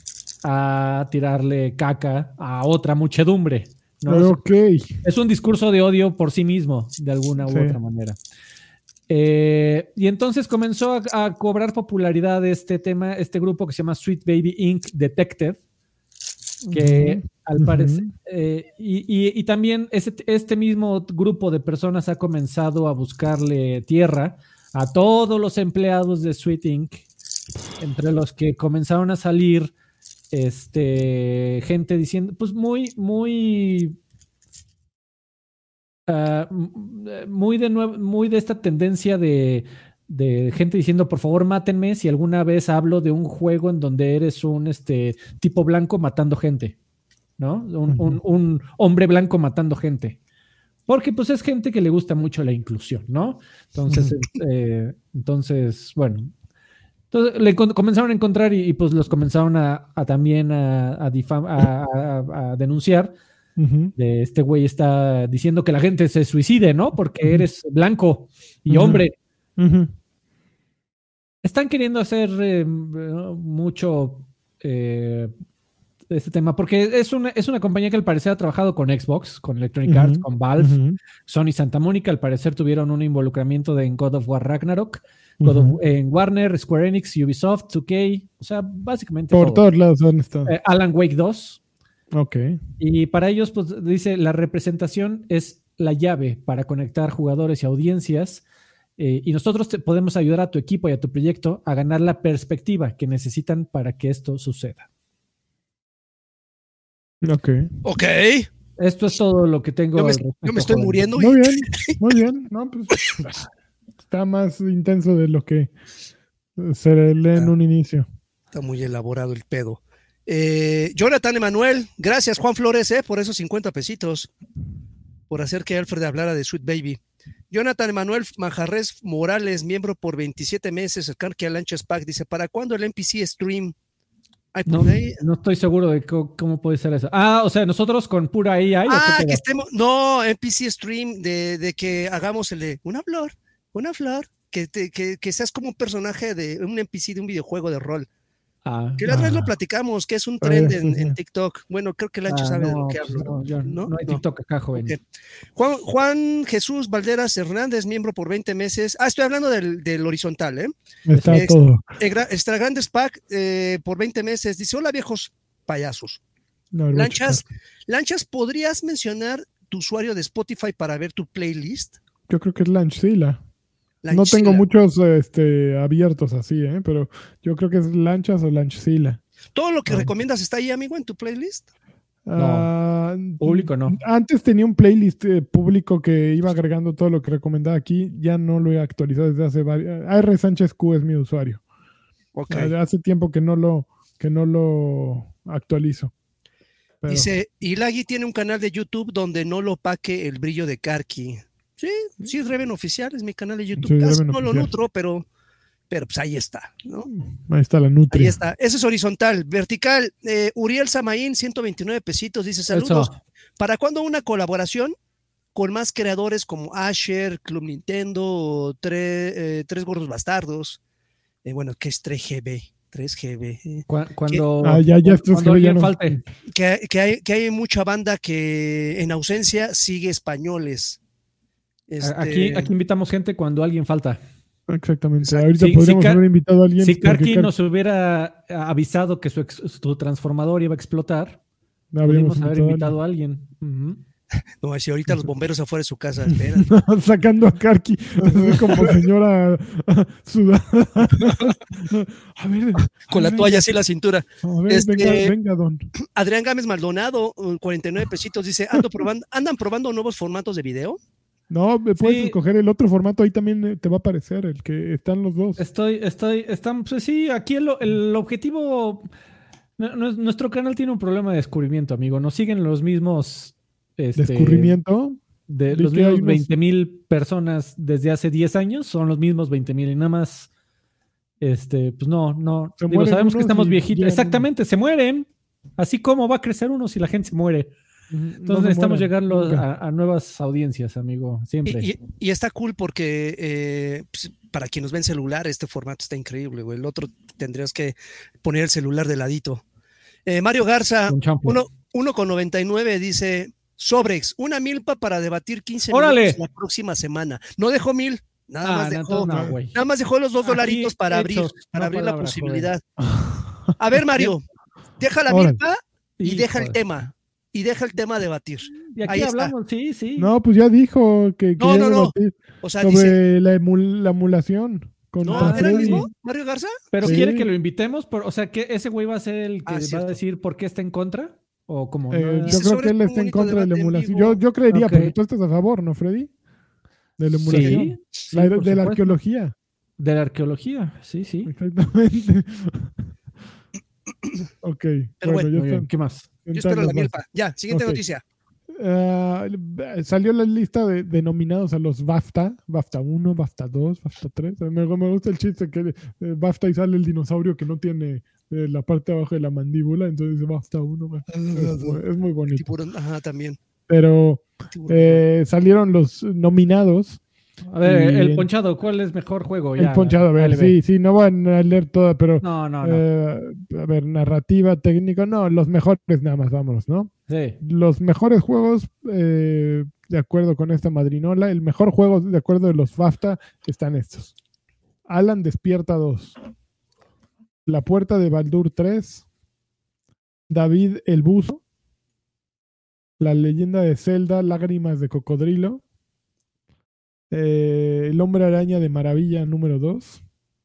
a tirarle caca a otra muchedumbre, ¿no? Okay. Es un discurso de odio por sí mismo, de alguna sí. u otra manera. Eh, y entonces comenzó a, a cobrar popularidad este tema, este grupo que se llama Sweet Baby incorporated Detective, que uh-huh. al uh-huh. parecer, eh, y, y, y también este, este mismo grupo de personas ha comenzado a buscarle tierra a todos los empleados de Sweet incorporated, entre los que comenzaron a salir este, gente diciendo, pues muy, muy, uh, muy de nuevo, muy de esta tendencia de, de gente diciendo, por favor, mátenme si alguna vez hablo de un juego en donde eres un este, tipo blanco matando gente, ¿no? Un, uh-huh. un, un hombre blanco matando gente. Porque pues es gente que le gusta mucho la inclusión, ¿no? Entonces, uh-huh. eh, entonces, bueno. Entonces le con- comenzaron a encontrar y, y pues los comenzaron a, a también a, a, difam- a, a, a denunciar. Uh-huh. De este güey está diciendo que la gente se suicide, ¿no? Porque uh-huh. eres blanco y uh-huh. hombre. Uh-huh. Están queriendo hacer eh, mucho eh, este tema, porque es una, es una compañía que al parecer ha trabajado con Xbox, con Electronic uh-huh. Arts, con Valve, uh-huh. Sony Santa Mónica, al parecer tuvieron un involucramiento de, en God of War Ragnarok, God uh-huh. of, en Warner, Square Enix, Ubisoft, two K, o sea, básicamente por todo. todos lados han estado. Eh, Alan Wake dos. Ok. Y para ellos, pues dice, la representación es la llave para conectar jugadores y audiencias, eh, y nosotros te podemos ayudar a tu equipo y a tu proyecto a ganar la perspectiva que necesitan para que esto suceda. Ok. Ok. Esto es todo lo que tengo. Yo me, yo me estoy joven. muriendo. Muy bien, muy bien. No, pues, está más intenso de lo que se lee en un inicio. Está muy elaborado el pedo. Eh, Jonathan Emanuel, gracias Juan Flores eh, por esos cincuenta pesitos, por hacer que Alfred hablara de Sweet Baby. Jonathan Emanuel Manjarres Morales, miembro por veintisiete meses, el Carque Lanchas Pack, dice, ¿para cuándo el N P C Stream? Ay, no, no estoy seguro de cómo, cómo puede ser eso. Ah, o sea, nosotros con pura I A. Ah, que estemos, no, N P C Stream, de, de que hagamos el de una flor, una flor, que, te, que, que seas como un personaje de un N P C de un videojuego de rol. Ah, que la otra vez ah, lo platicamos, que es un trend eh, en, sí, sí. en TikTok. Bueno, creo que Lancho ah, sabe no, de lo que hablo. No, yo, no, no hay TikTok no. acá, joven. Okay. Juan, Juan Jesús Valderas Hernández, miembro por veinte meses. Ah, estoy hablando del, del horizontal, ¿eh? Está Ex, todo. Extra Grandes Pack eh, por veinte meses. Dice, hola viejos payasos. No, Lanchas, Lanchas, ¿podrías mencionar tu usuario de Spotify para ver tu playlist? Yo creo que es Lanchzilla. No tengo muchos este, abiertos así, ¿eh? Pero yo creo que es Lanchas o Lanchzilla. ¿Todo lo que ah. recomiendas está ahí, amigo, en tu playlist? No, uh, público no. Antes tenía un playlist eh, público que iba agregando todo lo que recomendaba aquí. Ya no lo he actualizado desde hace varios. A R Sánchez Q es mi usuario. Okay. Hace tiempo que no lo, que no lo actualizo. Pero... Dice, Ilagi tiene un canal de YouTube donde no lo paque el brillo de Karki. Sí, sí, es Reven Oficial, es mi canal de YouTube. Sí, Casi no oficial. Lo nutro, pero, pero pues ahí está, ¿no? Ahí está la nutria. Ahí está. Ese es horizontal. Vertical, eh, Uriel Samaín, ciento veintinueve pesitos, dice, saludos. Eso. ¿Para cuándo una colaboración con más creadores como Asher, Club Nintendo, Tres, eh, tres Gordos Bastardos? Eh, bueno, ¿qué es tres G B? tres G B. Eh. Cuando, ah, ya, ya cuando alguien falte. Que, que, hay, que hay mucha banda que en ausencia sigue españoles. Este... Aquí, aquí invitamos gente cuando alguien falta. Exactamente. Exacto. Ahorita sí, podríamos si haber invitado a alguien. Si Karki nos hubiera avisado que su, ex, su transformador iba a explotar, no podríamos haber invitado a alguien. Uh-huh. No, si ahorita los bomberos afuera de su casa esperan. Sacando a Karki como señora sudada. A ver, con la toalla así en la cintura. A ver, este, venga, venga, don. Adrián Gámez Maldonado, cuarenta y nueve pesitos, dice, Ando probando, ¿andan probando nuevos formatos de video? No, me puedes sí. escoger el otro formato, ahí también te va a aparecer, el que están los dos. Estoy, estoy, están, pues sí, aquí el, el objetivo, nuestro canal tiene un problema de descubrimiento, amigo, nos siguen los mismos... Este, ¿Descubrimiento? De los mismos unos... veinte mil personas desde hace diez años, son los mismos veinte mil y nada más, este, pues no, no, digo, sabemos que estamos viejitos, exactamente, se mueren, así como va a crecer uno si la gente se muere. Entonces no necesitamos llegar a, a nuevas audiencias, amigo, siempre. Y, y, y está cool porque eh, pues, para quien nos ve en celular, este formato está increíble, güey. El otro tendrías que poner el celular de ladito. Eh, Mario Garza, uno con noventa y nueve dice, Sobrex, una milpa para debatir quince ¡Órale! Minutos la próxima semana. No dejó mil, nada ah, más dejó, no, no, nada más dejó los dos dolaritos para abrir, hechos, para no abrir palabra, la posibilidad. Joder. A ver, Mario, deja la Órale. milpa y Hijo deja el de... tema. Y deja el tema a debatir. Y aquí Ahí hablamos, está. sí, sí. No, pues ya dijo que no, no, no. O sea, sobre dice... la, emul la emulación. Con ¿No era el mismo, Mario Garza? Pero sí. quiere que lo invitemos, por, o sea, que ese güey va a ser el que ah, va cierto. a decir por qué está en contra. O como eh, no, yo creo que él está en contra de la emulación. Yo, yo creería, okay. porque tú estás a favor, ¿no, Freddy? De la emulación. Sí, la, sí, de supuesto. la arqueología. De la arqueología, sí, sí. Exactamente. Ok. Pero bueno, bueno ya bien, ¿qué más? Yo espero la milpa. Ya, siguiente okay. noticia. Uh, salió la lista de, de nominados a los BAFTA, BAFTA uno, BAFTA dos, BAFTA tres. Me, me gusta el chiste que eh, BAFTA y sale el dinosaurio que no tiene eh, la parte de abajo de la mandíbula, entonces dice BAFTA uno. BAFTA. Es, es muy bonito. Tiburón, ajá, también. Pero eh, salieron los nominados. A ver, el ponchado, ¿cuál es mejor juego? El ya, ponchado, a ver, L B. sí, sí, no van a leer toda, pero no, no, no. Eh, a ver, narrativa, técnica, no, los mejores nada más, vámonos, ¿no? Sí. Los mejores juegos, eh, de acuerdo con esta madrinola, el mejor juego de acuerdo de los BAFTA están estos. Alan Despierta dos, La Puerta de Baldur tres, David el Buzo, La Leyenda de Zelda, Lágrimas de Cocodrilo, Eh, El Hombre Araña de Maravilla número dos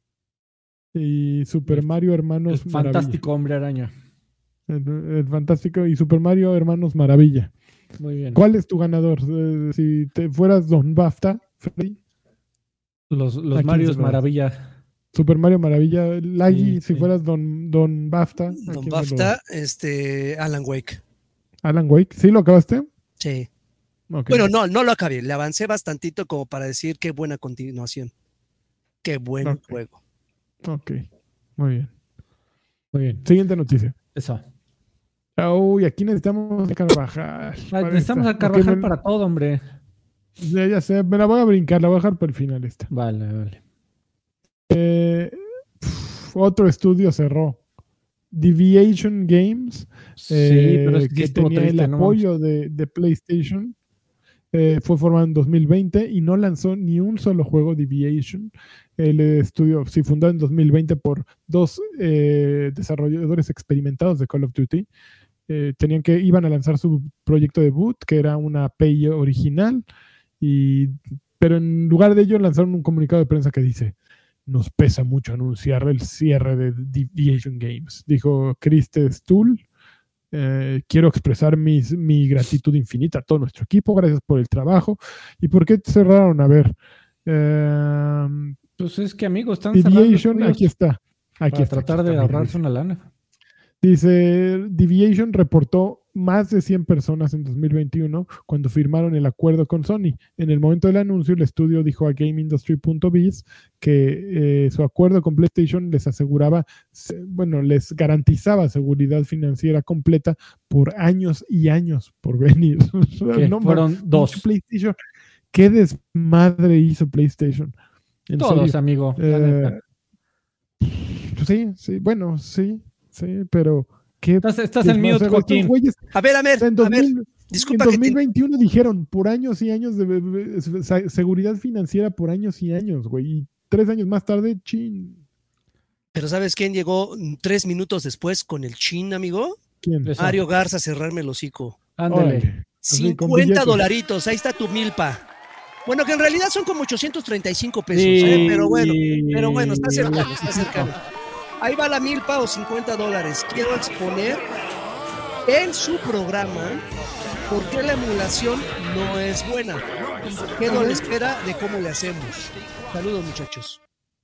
y Super Mario Hermanos el Maravilla. Fantástico Hombre Araña. El, el fantástico y Super Mario Hermanos Maravilla. Muy bien. ¿Cuál es tu ganador? Eh, si te fueras Don BAFTA, Freddy. Los, los Marios Maravilla. Super Mario Maravilla. Laggy, sí, si sí. fueras Don, Don BAFTA. Don BAFTA, lo... este, Alan Wake. Alan Wake, ¿sí lo acabaste? Sí. Okay. Bueno, no, no lo acabé, le avancé bastantito como para decir qué buena continuación. Qué buen okay. juego. Ok, muy bien. Muy bien. Siguiente noticia. Eso. Uy, aquí necesitamos a Carvajal. Necesitamos a Carvajal okay, para todo, hombre. Ya, ya sé, me la voy a brincar, la voy a dejar para el final esta. Vale, vale. Eh, pff, otro estudio cerró. Deviation Games, sí, eh, pero es que tenía triste, el apoyo ¿no? de, de PlayStation. Eh, fue formado en dos mil veinte y no lanzó ni un solo juego Deviation. El estudio sí fundado en dos mil veinte por dos eh, desarrolladores experimentados de Call of Duty. Eh, tenían que iban a lanzar su proyecto debut, que era una P I original, y, pero en lugar de ello lanzaron un comunicado de prensa que dice: nos pesa mucho anunciar el cierre de Deviation Games, dijo Chris Stuhl, Eh, quiero expresar mis, mi gratitud infinita a todo nuestro equipo. Gracias por el trabajo. ¿Y por qué cerraron? A ver. Eh, pues es que, amigo, están Deviation, aquí está. Aquí para está, tratar aquí de está, ahorrarse una lana. Dice, Deviation reportó más de cien personas en dos mil veintiuno cuando firmaron el acuerdo con Sony. En el momento del anuncio, el estudio dijo a GameIndustry punto biz que eh, su acuerdo con PlayStation les aseguraba, bueno, les garantizaba seguridad financiera completa por años y años por venir. No, fueron man, dos. PlayStation. ¿Qué desmadre hizo PlayStation? ¿En Todos, serio? Amigo. Eh, sí, sí, bueno, sí. Sí, pero ¿qué? Estás, estás en mute, Joaquín. Güeyes, a ver, a ver, en dos mil, a ver. Disculpa en dos mil veintiuno te... dijeron por años y años de, de, de seguridad financiera por años y años, güey. Y tres años más tarde, chin. Pero ¿sabes quién llegó tres minutos después con el chin, amigo? ¿Quién? Mario Garza a cerrarme el hocico. Ándale. cincuenta dolaritos, ahí está tu milpa. Bueno, que en realidad son como ochocientos treinta y cinco pesos, sí, ¿eh? Pero bueno, pero bueno, está cercano, está cercano. Ahí va la milpa o cincuenta dólares. Quiero exponer en su programa por qué la emulación no es buena. Quedo a la espera de cómo le hacemos. Saludos, muchachos.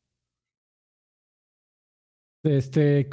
Este.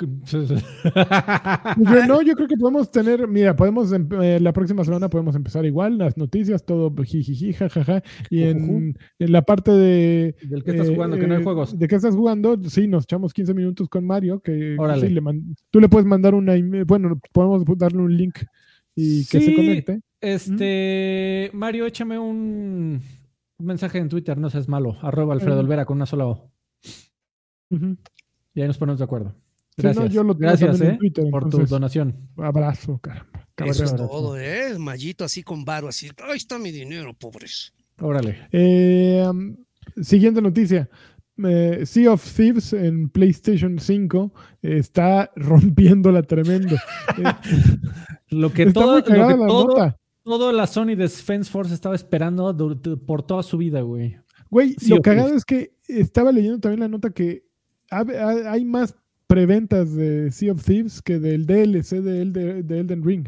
yo, no, yo creo que podemos tener, mira, podemos eh, la próxima semana podemos empezar igual, las noticias, todo jijiji, jajaja, y en, en la parte de del que estás eh, jugando, que no hay juegos. De qué estás jugando, sí, nos echamos quince minutos con Mario, que sí, le man, tú le puedes mandar una, bueno, podemos darle un link y que sí, se conecte. Este, ¿Mm? Mario, échame un, un mensaje en Twitter, no seas malo, arroba Alfredo Olvera con una sola O. Uh-huh. Y ahí nos ponemos de acuerdo. Gracias, sí, no, yo lo Gracias eh, Twitter, por entonces, tu donación. Abrazo, caramba. Eso es todo, ¿eh? Mallito así con varo, así. Ahí está mi dinero, pobres. Órale. Eh, um, siguiente noticia. Eh, Sea of Thieves en PlayStation cinco eh, está rompiéndola tremendo. eh, lo que todo, lo que la todo, todo la Sony Defense Force estaba esperando por toda su vida, güey. Güey, sea lo cagado Thieves. Es que estaba leyendo también la nota que hay más preventas de Sea of Thieves que del D L C de, de, de Elden Ring.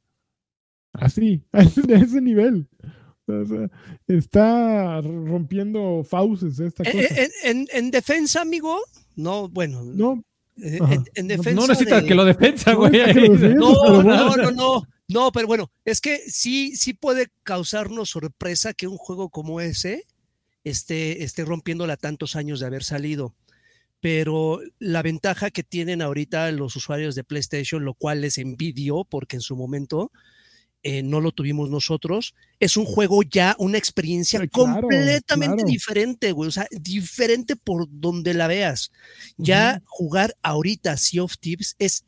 Así, a ese nivel. O sea, está rompiendo fauces esta cosa. En, en, en defensa, amigo, no, bueno. No, en, en defensa. No, no necesitas de... que lo defensa, güey. No, no, no, no, no. No, pero bueno, es que sí, sí puede causarnos sorpresa que un juego como ese esté, esté rompiéndola tantos años de haber salido. Pero la ventaja que tienen ahorita los usuarios de PlayStation, lo cual les envidio porque en su momento eh, no lo tuvimos nosotros, es un juego ya, una experiencia sí, claro, completamente claro. diferente, güey, o sea, diferente por donde la veas. Ya uh-huh. jugar ahorita Sea of Thieves es,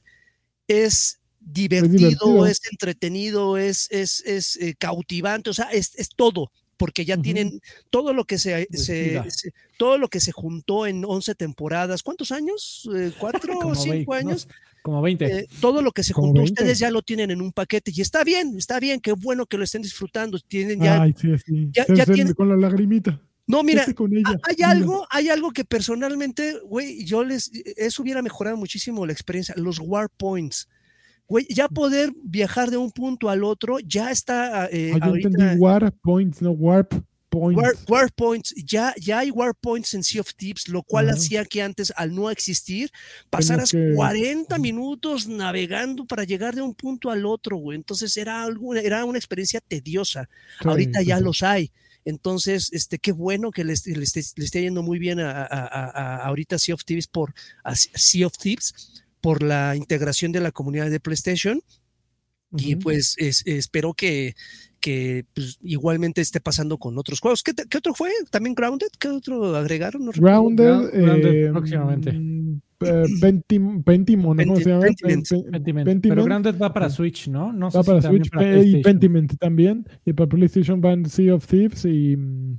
es, divertido, es divertido, es entretenido, es, es, es eh, cautivante, o sea, es, es todo. Porque ya uh-huh. tienen todo lo que se, se, se todo lo que se juntó en once temporadas. ¿Cuántos años? Eh, ¿Cuatro o cinco veinte, años? No, como veinte. Eh, todo lo que se juntó, veinte. Ustedes ya lo tienen en un paquete y está bien, está bien, qué bueno que lo estén disfrutando. Tienen ya, Ay, sí, sí. ya, se, ya se tienen, con la lagrimita. No, mira, este con ella. hay algo, hay algo que personalmente, güey, yo les, eso hubiera mejorado muchísimo la experiencia. Los War Points. Güey, ya poder viajar de un punto al otro, ya está. Eh, ah, yo ahorita, entendí War Points, no Warp Points. War, war Points, ya, ya hay War Points en Sea of Thieves, lo cual uh-huh. hacía que antes, al no existir, pasaras que... cuarenta minutos navegando para llegar de un punto al otro, güey. Entonces era, algo, era una experiencia tediosa. Sí, ahorita ya sí. los hay. Entonces, este, qué bueno que les, les, les esté yendo muy bien a, a, a, a ahorita Sea of Thieves por a Sea of Thieves. por la integración de la comunidad de PlayStation uh-huh. y pues es, espero que, que pues, igualmente esté pasando con otros juegos. ¿Qué, ¿Qué otro fue? ¿También Grounded? ¿Qué otro agregaron? No Grounded, eh, Grounded próximamente. Eh, Pentim, Pentiment, ¿cómo se llama? Pentiment. Pentiment. Pentiment. Pero Grounded va para Switch, ¿no? No va sé para si Switch para y Pentiment también. Y para PlayStation van Sea of Thieves y...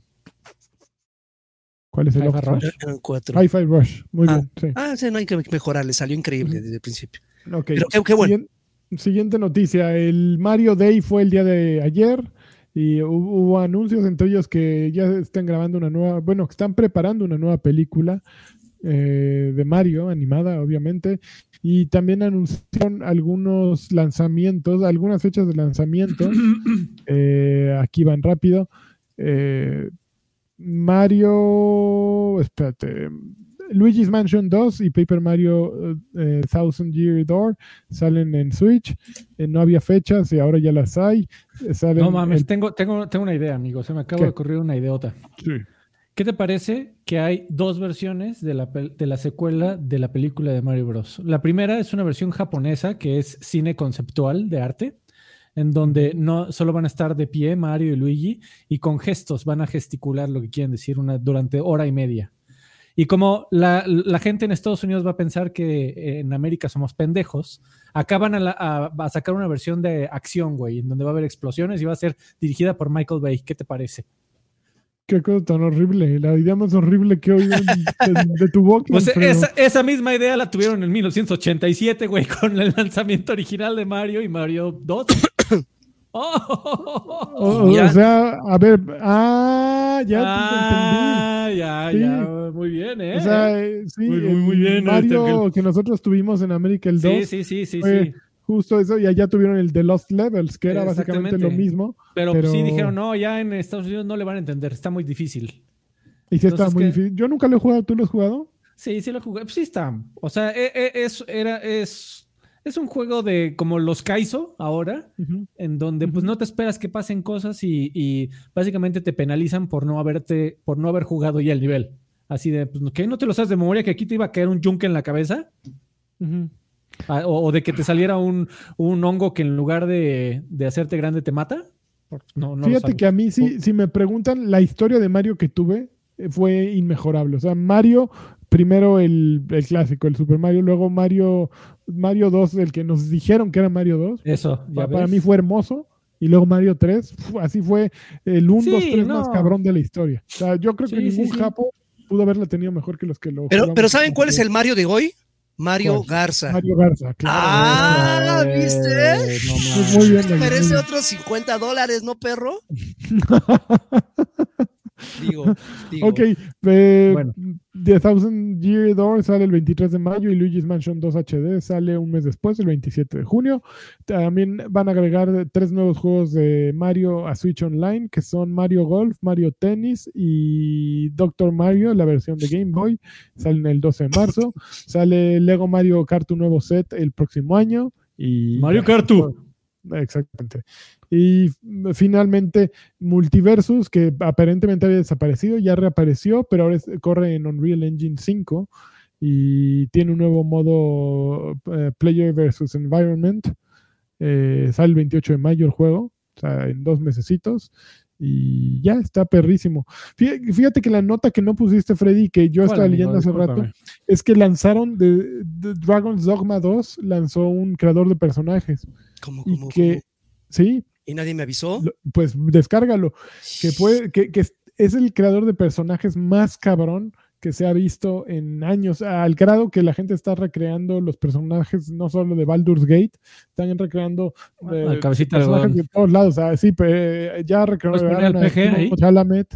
¿Cuál es el otro? Rush? Hi-Fi Rush. Muy ah, bien. Sí. Ah, sí, no hay que mejorar, le salió increíble uh-huh. desde el principio. Okay. Pero qué, qué bueno. Siguiente, siguiente noticia. El Mario Day fue el día de ayer y hubo, hubo anuncios, entre ellos que ya están grabando una nueva, bueno, que están preparando una nueva película eh, de Mario, animada, obviamente, y también anunciaron algunos lanzamientos, algunas fechas de lanzamiento. eh, aquí van rápido. Eh, Mario, espérate, Luigi's Mansion dos y Paper Mario eh, Thousand Year Door salen en Switch. Eh, no había fechas y ahora ya las hay. Salen no mames, el... tengo, tengo, tengo una idea, amigo. Se me acaba ¿Qué? de ocurrir una ideota. Sí. ¿Qué te parece que hay dos versiones de la, de la secuela de la película de Mario Bros? La primera es una versión japonesa que es cine conceptual de arte, en donde no solo van a estar de pie Mario y Luigi y con gestos van a gesticular lo que quieren decir una, durante hora y media. Y como la, la gente en Estados Unidos va a pensar que en América somos pendejos, acá van a, la, a, a sacar una versión de acción, güey, en donde va a haber explosiones y va a ser dirigida por Michael Bay. ¿Qué te parece? Qué cosa tan horrible, la idea más horrible que he oído de, de tu boca. Pues esa, esa misma idea la tuvieron en mil novecientos ochenta y siete, güey, con el lanzamiento original de Mario y Mario dos. Oh, o, o sea, a ver, ah, ya ah, entendí. Ya, sí. ya, muy bien, ¿eh? O sea, sí, muy, muy, muy bien. Mario este, que nosotros tuvimos en América el sí, dos. Sí, sí, sí, fue sí. Justo eso, y allá tuvieron el The Lost Levels, que era básicamente lo mismo. Pero, pero sí dijeron, no, ya en Estados Unidos no le van a entender, está muy difícil. Y sí está muy ¿qué? difícil. Yo nunca lo he jugado, ¿tú lo has jugado? Sí, sí lo jugué. Sí está. O sea, es, era, es, es un juego de como los Kaizo ahora, uh-huh. en donde uh-huh. pues no te esperas que pasen cosas y, y básicamente te penalizan por no haberte, por no haber jugado ya el nivel. Así de, pues, ¿qué? ¿No te lo sabes de memoria que aquí te iba a caer un yunque en la cabeza? Uh-huh. Ah, o, o de que te saliera un, un hongo que en lugar de, de hacerte grande te mata. No, no Fíjate que a mí sí, si me preguntan, la historia de Mario que tuve fue inmejorable. O sea, Mario, primero el, el clásico, el Super Mario, luego Mario, Mario dos, el que nos dijeron que era Mario dos. Eso, ya para, ves. para mí fue hermoso. Y luego Mario tres, así fue el uno, dos, tres más cabrón de la historia. O sea, yo creo sí, que ningún sí, sí. japo pudo haberla tenido mejor que los que lo Pero, pero ¿saben cuál es el Mario de hoy? Mario ¿Cuál? Garza. Mario Garza, claro. Ah, ¿viste? Eh, no, muy bien, merece otros cincuenta dólares, ¿no, perro? digo, digo. Ok, eh, bueno. The Thousand Year Door sale el veintitrés de mayo y Luigi's Mansion dos H D sale un mes después, el veintisiete de junio. También van a agregar tres nuevos juegos de Mario a Switch Online, que son Mario Golf, Mario Tennis y Doctor Mario, la versión de Game Boy. Salen el doce de marzo. Sale Lego Mario Kart, un nuevo set el próximo año. Y Mario Kart. Exactamente. Y finalmente Multiversus, que aparentemente había desaparecido, ya reapareció, pero ahora es, corre en Unreal Engine cinco y tiene un nuevo modo uh, Player versus Environment. Eh, sale el veintiocho de mayo el juego, o sea, en dos mesecitos. Y ya está perrísimo. Fíjate, fíjate que la nota que no pusiste, Freddy, que yo estaba leyendo hace rato, es que lanzaron de, de Dragon's Dogma dos, lanzó un creador de personajes. ¿Cómo, y cómo, que, cómo? Sí. ¿Y nadie me avisó? Pues descárgalo. Que, puede, que, que es el creador de personajes más cabrón que se ha visto en años, al grado que la gente está recreando los personajes no solo de Baldur's Gate, están recreando eh, la cabecita personajes de, de todos lados. O sea, sí, pues, ya recrearon a Chalamet,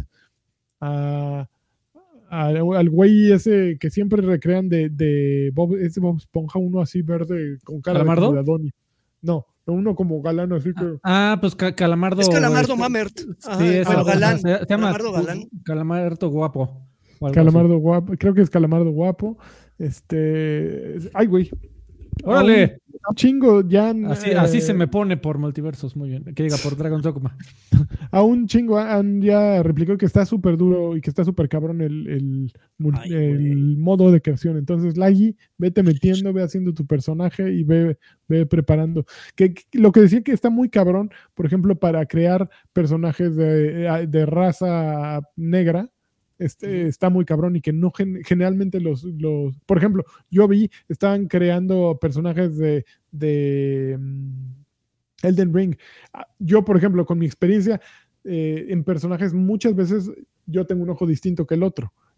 a, a, al güey ese que siempre recrean de, de Bob, ese Bob Esponja, uno así verde con cara ¿Calamardo? de Adonis. No, uno como galán, así que. Ah, pues ca Calamardo. Es Calamardo Mamert. Ajá, sí, es bueno, galán. Se, se llama Calamardo Galán. Calamardo Guapo. Calamardo así. Guapo, creo que es Calamardo Guapo. Este. Ay, güey. ¡Órale! Un chingo ya. Así, eh, así se me pone por Multiversos, muy bien. Que diga, por Dragon's Dogma. A un chingo han ya replicó que está súper duro y que está súper cabrón el, el, Ay, el modo de creación. Entonces, Laggy, vete metiendo, ve haciendo tu personaje y ve, ve preparando. Que, que lo que decía que está muy cabrón, por ejemplo, para crear personajes de, de raza negra. Este, está muy cabrón y que no gen generalmente los, los, por ejemplo, yo vi, estaban creando personajes de, de um, Elden Ring. Yo, por ejemplo, con mi experiencia eh, en personajes, muchas veces yo tengo un ojo distinto que el otro.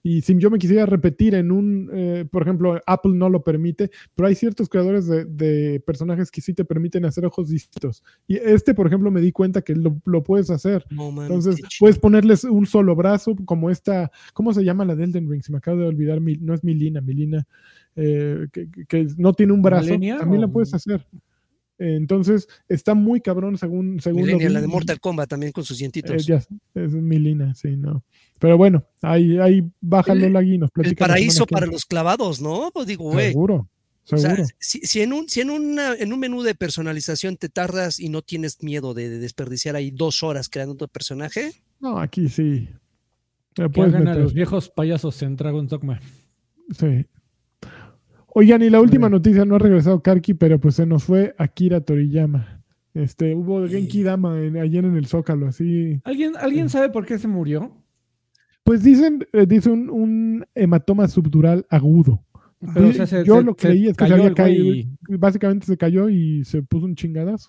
Y si yo me quisiera repetir en un, eh, por ejemplo, Apple no lo permite, pero hay ciertos creadores de, de personajes que sí te permiten hacer ojos distintos. Y este, por ejemplo, me di cuenta que lo, lo puedes hacer. No, man, entonces, puedes ponerles un solo brazo, como esta, ¿cómo se llama la de Elden Ring? Se me acaba de olvidar, no es Milina, Milina, eh, que, que no tiene un brazo, ¿Malenia, también o... la puedes hacer. Entonces, está muy cabrón según... según Milenia, la de Mortal Kombat también con sus dientitos. Eh, ya, es Milina, sí, no. Pero bueno, ahí, ahí bájalo, Laguinos. El paraíso para los clavados, ¿no? Pues digo, güey. Seguro, seguro. O sea, si, si, en, un, si en, una, en un menú de personalización te tardas y no tienes miedo de, de desperdiciar ahí dos horas creando tu personaje. No, aquí sí. Que hagan a los viejos payasos en Dragon's Dogma. Sí. Oigan, y la última noticia, no ha regresado Karki, pero pues se nos fue Akira Toriyama. Este, hubo Genki Dama en, ayer en el Zócalo, así. ¿Alguien, ¿alguien sabe por qué se murió? Pues dicen, eh, dice un, un hematoma subdural agudo. Pero, o sea, se, Yo se, lo creí, es que se había caído. Y... Básicamente se cayó y se puso un chingadazo.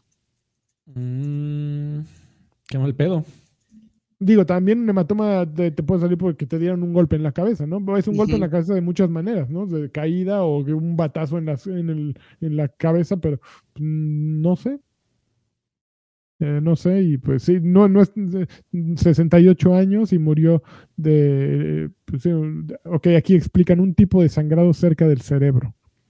Mm, qué mal pedo. Digo, también un hematoma te, te puede salir porque te dieron un golpe en la cabeza, ¿no? Es un uh-huh. golpe en la cabeza de muchas maneras, ¿no? De caída o un batazo en la, en el, en la cabeza, pero mm, no sé. Eh, no sé, y pues sí, no, no es de sesenta y ocho años y murió de, pues, sí, ok, aquí explican un tipo de sangrado cerca del cerebro.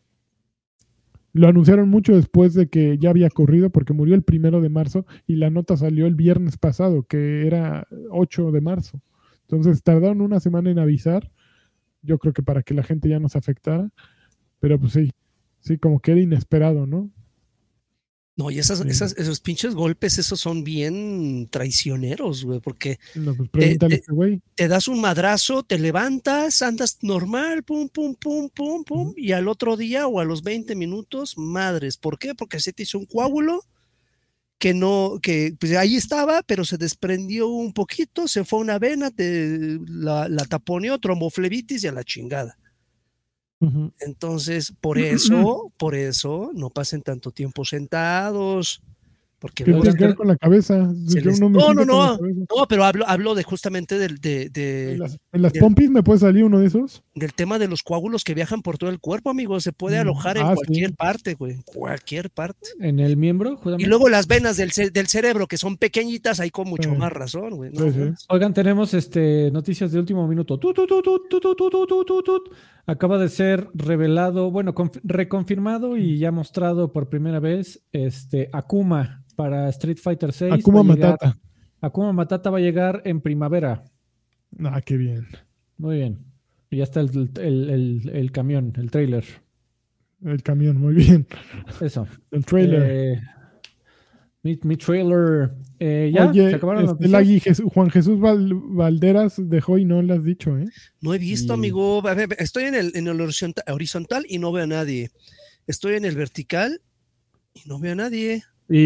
Lo anunciaron mucho después de que ya había corrido porque murió el primero de marzo y la nota salió el viernes pasado, que era ocho de marzo. Entonces tardaron una semana en avisar, yo creo que para que la gente ya no se afectara, pero pues sí, sí, como que era inesperado, ¿no? No, y esas, sí. esas, esos pinches golpes, esos son bien traicioneros, güey, porque no, pues pregúntale te, a este güey. Te das un madrazo, te levantas, andas normal, pum, pum, pum, pum, pum, uh-huh. y al otro día o a los veinte minutos, madres. ¿Por qué? Porque se te hizo un coágulo que no, que pues ahí estaba, pero se desprendió un poquito, se fue a una vena, te, la, la taponeó, tromboflebitis y a la chingada. Uh-huh. Entonces, por eso, por eso, no pasen tanto tiempo sentados. Porque ¿Qué tiene que ver con la cabeza? Les... No, no, no, no, no, pero hablo, hablo de justamente del de, de, ¿En las, en las del, pompis me puede salir uno de esos? Del tema de los coágulos que viajan por todo el cuerpo, amigo. Se puede alojar ah, en cualquier sí. parte, güey. En cualquier parte. ¿En el miembro? Justamente. Y luego las venas del, del cerebro, que son pequeñitas, hay con mucho sí. más razón, güey. ¿No? Sí, sí. Oigan, tenemos este noticias de último minuto. Tut, tut, tut, tut, tut, tut, tut, tut, tut. Acaba de ser revelado, bueno, conf- reconfirmado y ya mostrado por primera vez este Akuma para Street Fighter seis. Akuma Matata. Llegar, Akuma Matata va a llegar en primavera. Ah, qué bien. Muy bien. Y ya está el, el, el, el camión, el trailer. El camión, muy bien. Eso. El trailer. Eh, mi, mi trailer. Eh, ya, Oye, se acabaron este, las noticias. Juan Jesús Val, Valderas dejó y no le has dicho, ¿eh? No he visto, y... amigo. Estoy en el, en el horizontal, horizontal y no veo a nadie. Estoy en el vertical y no veo a nadie.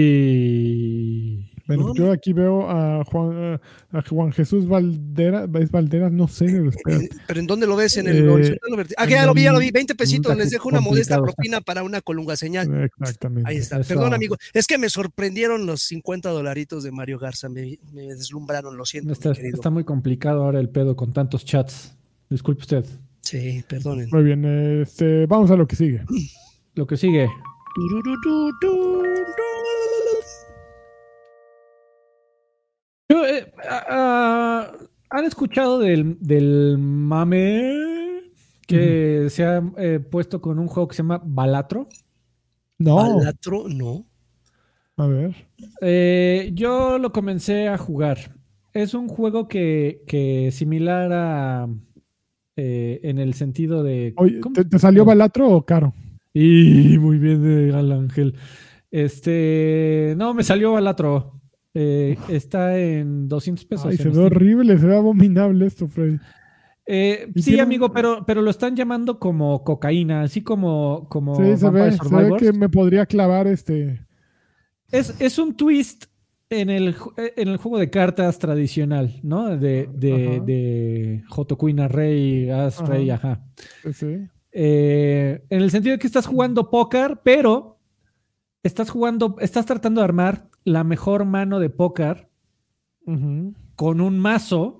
Y bueno, no, yo aquí veo a Juan, a Juan Jesús Valderas, ¿es Valderas? No sé, eh, pero ¿en dónde lo ves? ¿En el eh, horizontal o vertical? Ah, que ya lo vi, ya lo vi, veinte pesitos, les dejo una modesta propina para una colunga señal. Exactamente. Ahí está, eso. Perdón, amigo, es que me sorprendieron los cincuenta dolaritos de Mario Garza, me, me deslumbraron, lo siento. Está, está muy complicado ahora el pedo con tantos chats, disculpe usted. Sí, perdonen. Muy bien, este, vamos a lo que sigue. Lo que sigue. Yo, eh, uh, ¿Han escuchado del, del mame que uh-huh. se ha eh, puesto con un juego que se llama Balatro? No. Balatro, no. A ver. Eh, yo lo comencé a jugar. Es un juego que, que similar a... Eh, en el sentido de... Oye, ¿te, ¿te salió Balatro o caro? Y muy bien de Al Ángel. Este, no, me salió Balatro. Eh, está en doscientos pesos. Ay, se ve horrible, se ve abominable esto, Freddy. Eh, sí, amigo, un... pero, pero lo están llamando como cocaína, así como, como sí, se ve, se ve que me podría clavar este. Es, es un twist en el, en el juego de cartas tradicional, ¿no? De, de, de Jotokuina Rey, As ajá. Rey, ajá. Sí. Eh, en el sentido de que estás jugando póker, pero estás jugando, estás tratando de armar la mejor mano de póker uh-huh. con un mazo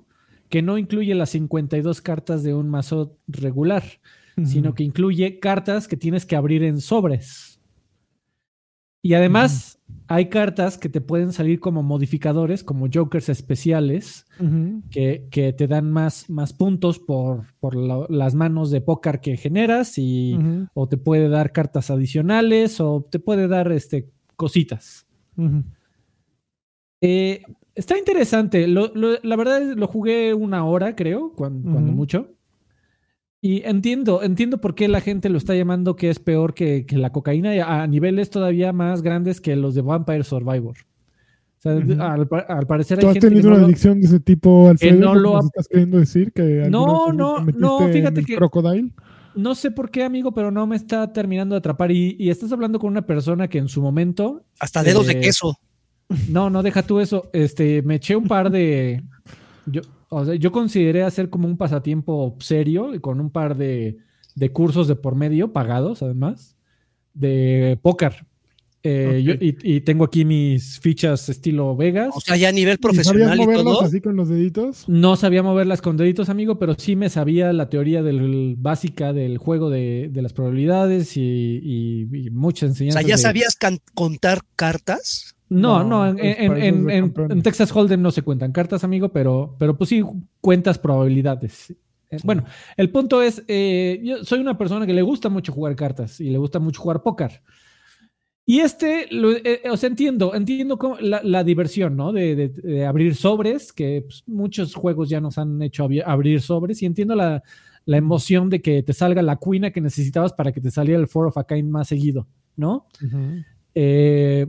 que no incluye las cincuenta y dos cartas de un mazo regular, uh-huh. sino que incluye cartas que tienes que abrir en sobres. Y además uh-huh. hay cartas que te pueden salir como modificadores, como jokers especiales, uh-huh. que, que te dan más, más puntos por, por la, las manos de póker que generas, y, uh-huh. o te puede dar cartas adicionales, o te puede dar este, cositas. Uh-huh. Eh, está interesante. Lo, lo, la verdad es lo jugué una hora, creo, cuando, uh-huh. cuando mucho. Y entiendo, entiendo por qué la gente lo está llamando que es peor que, que la cocaína, a niveles todavía más grandes que los de Vampire Survivor. O sea, uh-huh. al, al parecer hay ¿Tú has gente tenido que no una lo, adicción de ese tipo, Alfredo? que no lo ha... ¿Estás queriendo decir que no, no, no, fíjate que Crocodile? No sé por qué, amigo, pero no me está terminando de atrapar. Y, y estás hablando con una persona que en su momento... Hasta dedos eh, de queso. No, no, deja tú eso. Este, me eché un par de... Yo, o sea, yo consideré hacer como un pasatiempo serio y con un par de, de cursos de por medio, pagados además, de póker. Eh, okay. yo, y, y tengo aquí mis fichas estilo Vegas. O sea, ya a nivel profesional y, ¿y moverlas todo. Así con los deditos? No sabía moverlas con deditos, amigo, pero sí me sabía la teoría del, básica del juego de, de las probabilidades y, y, y muchas enseñanzas. O sea, ¿ya de... sabías can- contar cartas? No, no, en, pues en, en, en, en Texas Hold'em no se cuentan cartas, amigo, pero, pero pues sí cuentas probabilidades. Eh, bueno, el punto es, eh, yo soy una persona que le gusta mucho jugar cartas y le gusta mucho jugar póker. Y este, lo, eh, o sea, entiendo, entiendo cómo, la, la diversión, ¿no? De, de, de abrir sobres, que pues, muchos juegos ya nos han hecho ab- abrir sobres, y entiendo la, la emoción de que te salga la cuina que necesitabas para que te saliera el Four of a Kind más seguido, ¿no? Uh-huh. Eh...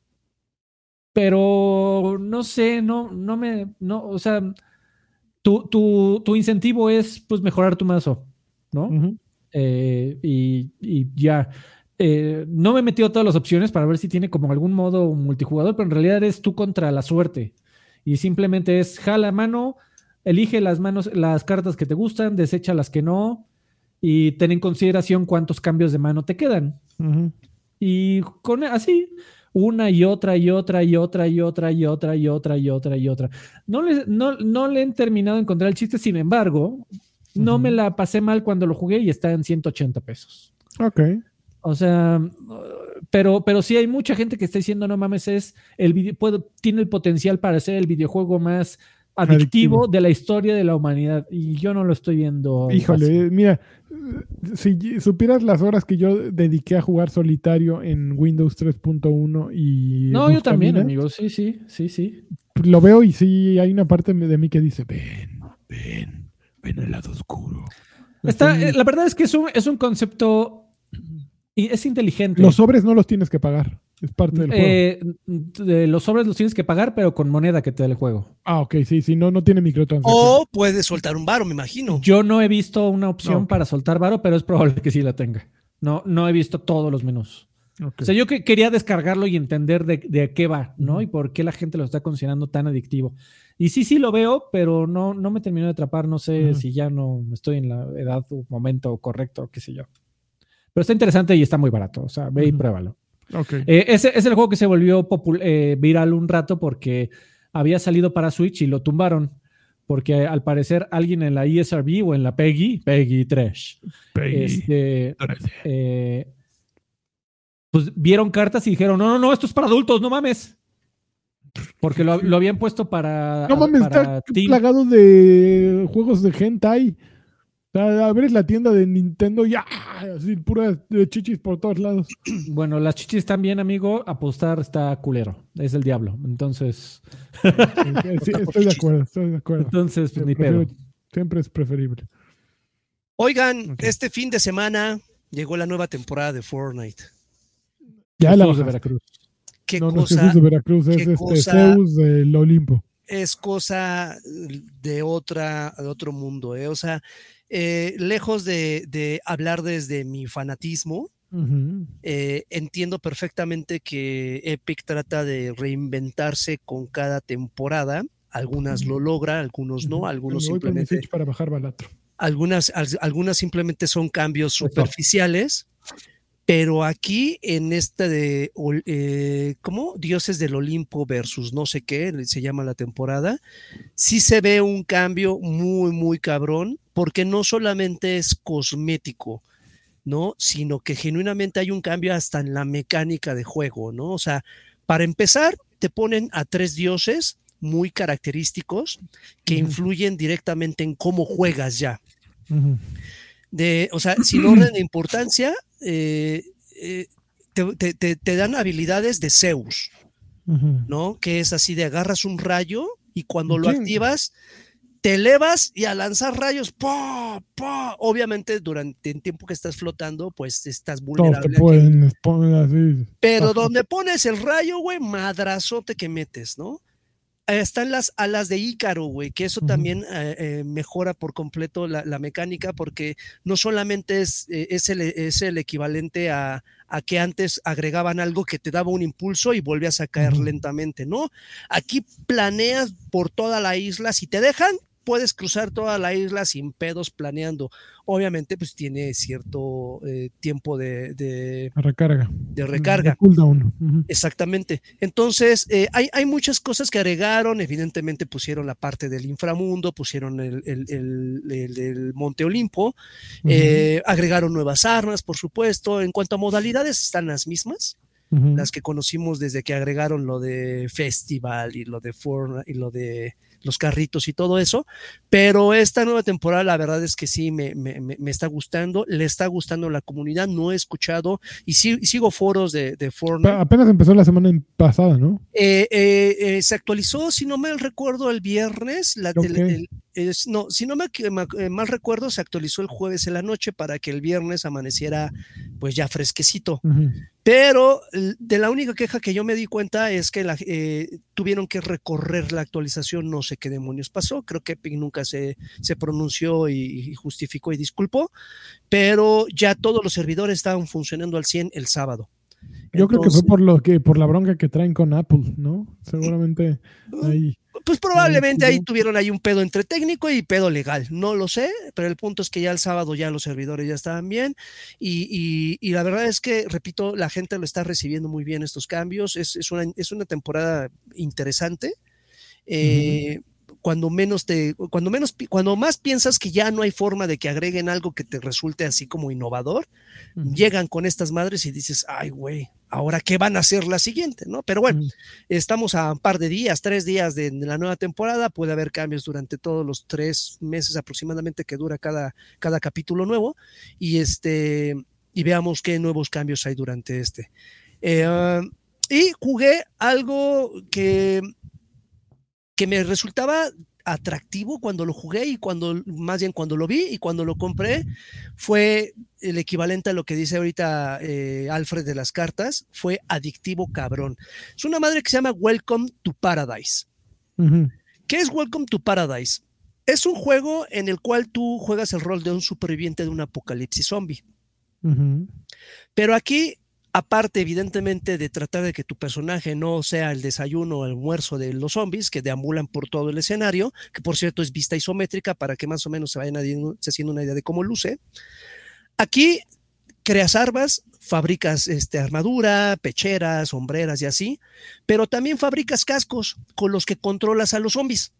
Pero no sé, no, no me, no, o sea, tu, tu, tu incentivo es pues mejorar tu mazo, ¿no? Uh-huh. Eh, y, y ya. Eh, no me he metido a todas las opciones para ver si tiene como algún modo multijugador, pero en realidad eres tú contra la suerte. Y simplemente es jala mano, elige las manos, las cartas que te gustan, desecha las que no, y ten en consideración cuántos cambios de mano te quedan. Uh-huh. Y con así. Una y otra y otra y otra y otra y otra y otra y otra y otra. No le, no, no le he terminado de encontrar el chiste, sin embargo, no uh-huh. me la pasé mal cuando lo jugué y está en ciento ochenta pesos. Ok. O sea, pero, pero sí hay mucha gente que está diciendo, no mames, es el video, puedo, tiene el potencial para ser el videojuego más adictivo, adictivo de la historia de la humanidad, y yo no lo estoy viendo. Híjole, fácil. Mira, si supieras las horas que yo dediqué a jugar solitario en Windows tres punto uno y... No, yo también, amigo, sí, sí, sí, sí. Lo veo y sí, hay una parte de mí que dice, ven, ven, ven al lado oscuro. Está, sí. La verdad es que es un, es un concepto y es inteligente. Los sobres no los tienes que pagar. Es parte del eh, juego. De los sobres los tienes que pagar, pero con moneda que te da el juego. Ah, ok, sí, sí, no, no tiene microtransacciones. O puedes soltar un varo, me imagino. Yo no he visto una opción okay. para soltar varo, pero es probable que sí la tenga. No, no he visto todos los menús. Okay. O sea, yo que quería descargarlo y entender de, de qué va, ¿no? Uh-huh. Y por qué la gente lo está considerando tan adictivo. Y sí, sí lo veo, pero no, no me terminó de atrapar. No sé uh-huh. si ya no estoy en la edad o momento correcto, qué sé yo. Pero está interesante y está muy barato. O sea, ve uh-huh. y pruébalo. Okay. Eh, ese es el juego que se volvió popul- eh, viral un rato porque había salido para Switch y lo tumbaron porque al parecer alguien en la E S R B o en la PEGI, PEGI tres, PEGI este, eh, pues vieron cartas y dijeron, no, no, no, esto es para adultos, no mames. Porque lo, lo habían puesto para... No mames, para está teen. Plagado de juegos de hentai. O sea, abres la tienda de Nintendo y ¡ah! Así puras chichis por todos lados. Bueno, las chichis están bien, amigo. Apostar está culero. Es el diablo. Entonces... sí, estoy de acuerdo, estoy de acuerdo. Entonces, pues, ni pedo. Siempre es preferible. Oigan, okay. Este fin de semana llegó la nueva temporada de Fortnite. Ya la de Veracruz. ¿Qué no, cosa? No es Jesús de Veracruz, es este cosa, Zeus del Olimpo. Es cosa de, otra, de otro mundo, ¿eh? O sea... Eh, lejos de, de hablar desde mi fanatismo, uh-huh. eh, entiendo perfectamente que Epic trata de reinventarse con cada temporada. Algunas uh-huh. lo logra, algunos no, algunos simplemente para bajar Balatro. Algunas, algunas simplemente son cambios superficiales, Pero aquí en esta de, eh, ¿cómo? Dioses del Olimpo versus no sé qué, se llama la temporada, sí se ve un cambio muy, muy cabrón, porque no solamente es cosmético, ¿no? Sino que genuinamente hay un cambio hasta en la mecánica de juego, ¿no? O sea, para empezar, te ponen a tres dioses muy característicos que uh-huh. influyen directamente en cómo juegas ya. Uh-huh. De, o sea, sin orden de importancia, eh, eh, te, te, te dan habilidades de Zeus, uh-huh. ¿no? Que es así de agarras un rayo y cuando lo activas, te elevas y a lanzar rayos, ¡pah! ¡pah! Obviamente durante el tiempo que estás flotando, pues estás vulnerable. Todos te pueden poner así. Pero ajá. donde pones el rayo, güey, madrazote que metes, ¿no? Están las alas de Ícaro, güey, que eso uh-huh. también eh, eh, mejora por completo la, la mecánica, porque no solamente es, eh, es, el, es el equivalente a, a que antes agregaban algo que te daba un impulso y volvías a caer uh-huh. lentamente, ¿no? Aquí planeas por toda la isla, si te dejan, puedes cruzar toda la isla sin pedos planeando. Obviamente, pues tiene cierto eh, tiempo de, de recarga. De recarga. De cooldown. Uh-huh. Exactamente. Entonces, eh, hay, hay muchas cosas que agregaron. Evidentemente, pusieron la parte del inframundo, pusieron el, el, el, el, el Monte Olimpo, uh-huh. eh, agregaron nuevas armas, por supuesto. En cuanto a modalidades, están las mismas. Uh-huh. Las que conocimos desde que agregaron lo de Festival y lo de Fortnite y lo de los carritos y todo eso, pero esta nueva temporada la verdad es que sí me, me, me está gustando, le está gustando la comunidad, no he escuchado y, sí, y sigo foros de, de Fortnite. Apenas empezó la semana pasada, ¿no? Eh, eh, eh, se actualizó, si no me recuerdo, el viernes, la, okay. el, el, es, no, si no me, me mal recuerdo, se actualizó el jueves en la noche para que el viernes amaneciera pues ya fresquecito. Uh-huh. Pero de la única queja que yo me di cuenta es que la, eh, tuvieron que recorrer la actualización, no sé qué demonios pasó, creo que Epic nunca se, se pronunció y, y justificó y disculpó, pero ya todos los servidores estaban funcionando al cien el sábado. Yo Entonces, creo que fue por lo que por la bronca que traen con Apple, ¿no? Seguramente ahí. Pues probablemente ahí tuvieron ahí un pedo entre técnico y pedo legal, no lo sé, pero el punto es que ya el sábado ya los servidores ya estaban bien y, y, y la verdad es que, repito, la gente lo está recibiendo muy bien estos cambios, es, es, una, es una temporada interesante. Eh, uh-huh. Cuando menos te, cuando menos, cuando más piensas que ya no hay forma de que agreguen algo que te resulte así como innovador, uh-huh. llegan con estas madres y dices, ay, güey, ahora qué van a hacer la siguiente, ¿no? Pero bueno, uh-huh. estamos a un par de días, tres días de, de la nueva temporada, puede haber cambios durante todos los tres meses aproximadamente que dura cada, cada capítulo nuevo, y este, y veamos qué nuevos cambios hay durante este. Eh, uh, y jugué algo que que me resultaba atractivo cuando lo jugué y cuando, más bien cuando lo vi y cuando lo compré, fue el equivalente a lo que dice ahorita eh, Alfred de las cartas, fue adictivo cabrón. Es una madre que se llama Welcome to Paradise. Uh-huh. ¿Qué es Welcome to Paradise? Es un juego en el cual tú juegas el rol de un superviviente de un apocalipsis zombie. Uh-huh. Pero aquí, aparte, evidentemente, de tratar de que tu personaje no sea el desayuno o el almuerzo de los zombies que deambulan por todo el escenario, que por cierto es vista isométrica para que más o menos se vayan haciendo una idea de cómo luce. Aquí creas armas, fabricas este, armadura, pecheras, sombreras y así, pero también fabricas cascos con los que controlas a los zombies.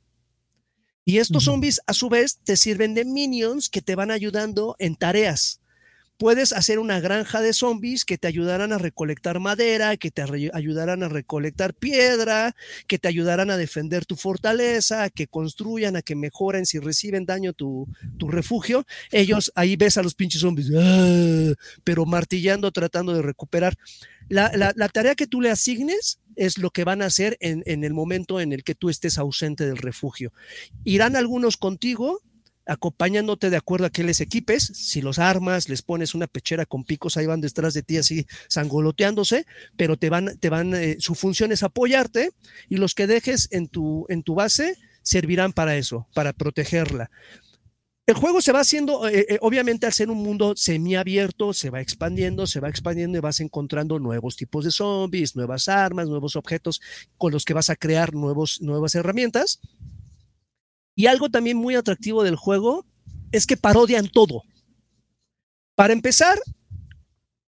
Y estos uh-huh. zombies, a su vez, te sirven de minions que te van ayudando en tareas. Puedes hacer una granja de zombies que te ayudarán a recolectar madera, que te re- ayudarán a recolectar piedra, que te ayudarán a defender tu fortaleza, a que construyan, a que mejoren si reciben daño tu, tu refugio. Ellos, ahí ves a los pinches zombies, ¡ah!, pero martillando, tratando de recuperar. La, la, la tarea que tú le asignes es lo que van a hacer en, en el momento en el que tú estés ausente del refugio. Irán algunos contigo, acompañándote de acuerdo a qué les equipes. Si los armas, les pones una pechera con picos, ahí van detrás de ti así sangoloteándose, pero te van, te van, eh, su función es apoyarte, y los que dejes en tu, en tu base servirán para eso, para protegerla. El juego se va haciendo, eh, eh, obviamente al ser un mundo semiabierto, se va expandiendo, se va expandiendo y vas encontrando nuevos tipos de zombies, nuevas armas, nuevos objetos con los que vas a crear nuevos, nuevas herramientas. Y algo también muy atractivo del juego es que parodian todo. Para empezar,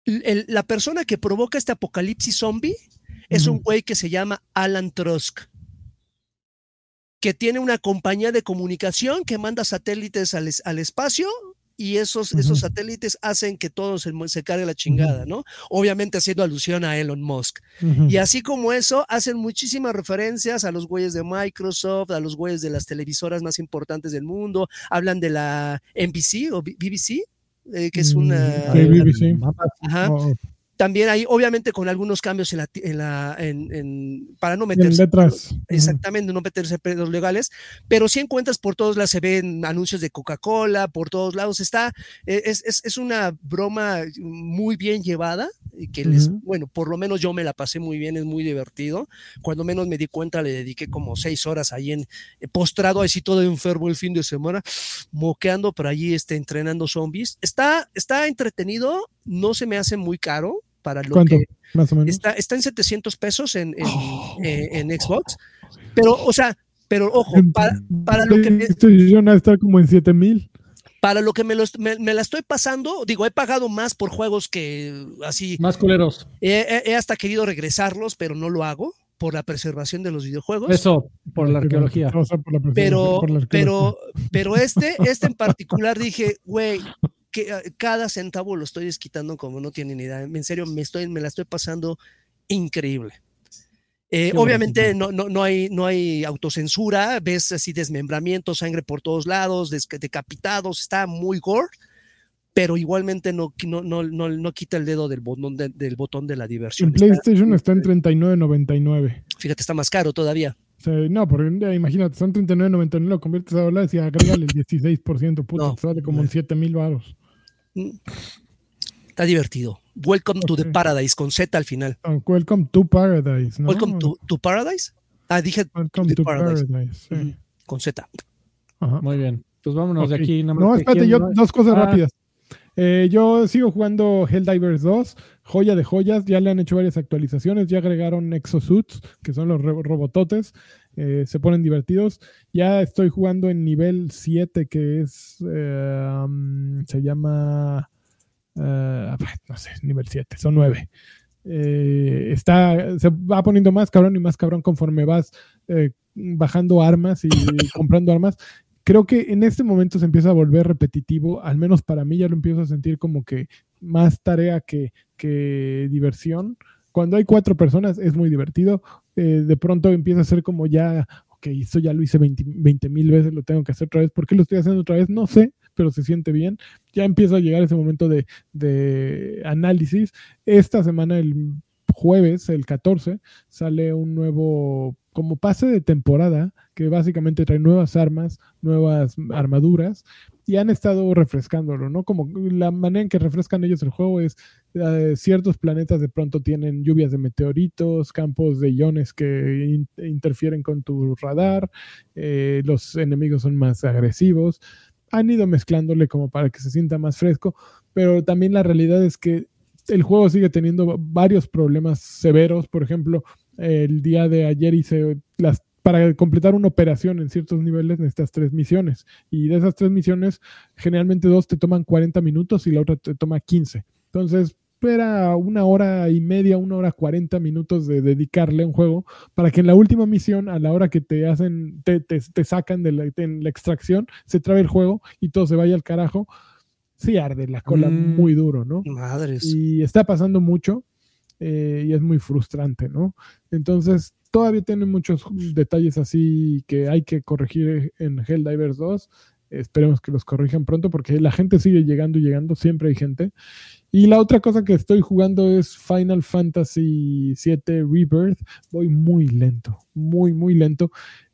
el, la persona que provoca este apocalipsis zombie es uh-huh. un güey que se llama Alan Tusk, que tiene una compañía de comunicación que manda satélites al, al espacio y esos, uh-huh. esos satélites hacen que todo se, se cargue la chingada, ¿no? Obviamente haciendo alusión a Elon Musk. Uh-huh. Y así como eso, hacen muchísimas referencias a los güeyes de Microsoft, a los güeyes de las televisoras más importantes del mundo, hablan de la N B C o B B C, eh, que es una... Sí, B B C. Ajá. Oh. También hay, obviamente, con algunos cambios en la, en la en, en, para no meterse en letras. Exactamente, no meterse pedos legales, pero si encuentras por todos lados, se ven anuncios de Coca-Cola, por todos lados está, es, es, es una broma muy bien llevada, y que les, uh-huh. bueno, por lo menos yo me la pasé muy bien, es muy divertido. Cuando menos me di cuenta, le dediqué como seis horas ahí en postrado, así todo enfermo el fin de semana, moqueando, pero allí este, entrenando zombies. Está, está entretenido, no se me hace muy caro. Para lo ¿Cuánto? Que más o menos. Está, está en setecientos pesos en, en, oh, en, en Xbox, pero, o sea, pero ojo, para, para lo que me, está como en siete mil. Para lo que me, lo, me, me la estoy pasando, digo, he pagado más por juegos que así. Más culeros. He, he hasta querido regresarlos, pero no lo hago por la preservación de los videojuegos. Eso, por la arqueología. Pero, pero, pero este, este en particular dije, güey, que cada centavo lo estoy desquitando como no tienen idea. En serio, me, estoy, me la estoy pasando increíble. Eh, obviamente no, no, no, hay, no hay autocensura, ves así desmembramiento, sangre por todos lados, des, decapitados, está muy gore, pero igualmente no, no, no, no, no quita el dedo del botón de, del botón de la diversión. En PlayStation está, está en treinta y nueve noventa y nueve. Fíjate, está más caro todavía. O sea, no, porque imagínate, son treinta y nueve noventa y nueve, lo conviertes a dólares y agrégale el dieciséis por ciento, puto, no, sale como en siete mil baros. Está divertido. Welcome okay. to the Paradise, con Z al final. Oh, welcome to Paradise, ¿no? Welcome to, to Paradise. Ah, dije Welcome to, to Paradise. paradise sí. uh-huh. Con Z. Ajá. Muy bien. Pues vámonos okay. de aquí. Nada más no, espérate, yo, no... dos cosas ah. rápidas. Eh, yo sigo jugando Helldivers dos, joya de joyas, ya le han hecho varias actualizaciones, ya agregaron exosuits, que son los ro- robototes, eh, se ponen divertidos. Ya estoy jugando en nivel siete, que es, eh, um, se llama, uh, no sé, nivel siete, son nueve. Eh, está, se va poniendo más cabrón y más cabrón conforme vas eh, bajando armas y comprando armas. Creo que en este momento se empieza a volver repetitivo, al menos para mí ya lo empiezo a sentir como que más tarea que, que diversión. Cuando hay cuatro personas es muy divertido, eh, de pronto empieza a ser como ya, ok, esto ya lo hice veinte mil veces, lo tengo que hacer otra vez. ¿Por qué lo estoy haciendo otra vez? No sé, pero se siente bien. Ya empieza a llegar ese momento de, de análisis. Esta semana, el jueves, el catorce, sale un nuevo, como pase de temporada, que básicamente trae nuevas armas, nuevas armaduras, y han estado refrescándolo, ¿no? Como la manera en que refrescan ellos el juego es eh, ciertos planetas de pronto tienen lluvias de meteoritos, campos de iones que in- interfieren con tu radar, eh, los enemigos son más agresivos. Han ido mezclándole como para que se sienta más fresco, pero también la realidad es que el juego sigue teniendo varios problemas severos. Por ejemplo, el día de ayer hice las para completar una operación en ciertos niveles necesitas tres misiones, y de esas tres misiones generalmente dos te toman cuarenta minutos y la otra te toma quince. Entonces era una hora y media, una hora cuarenta minutos de dedicarle a un juego para que en la última misión, a la hora que te hacen te, te, te sacan de la, de la extracción, se trabe el juego y todo se vaya al carajo. Sí arde la cola mm, muy duro, ¿no? Madres. Y está pasando mucho eh, y es muy frustrante, ¿no? Entonces todavía tienen muchos detalles así que hay que corregir en Helldivers dos. Esperemos que los corrijan pronto porque la gente sigue llegando y llegando, siempre hay gente. Y la otra cosa que estoy jugando es Final Fantasy siete Rebirth. Voy muy lento, muy, muy lento.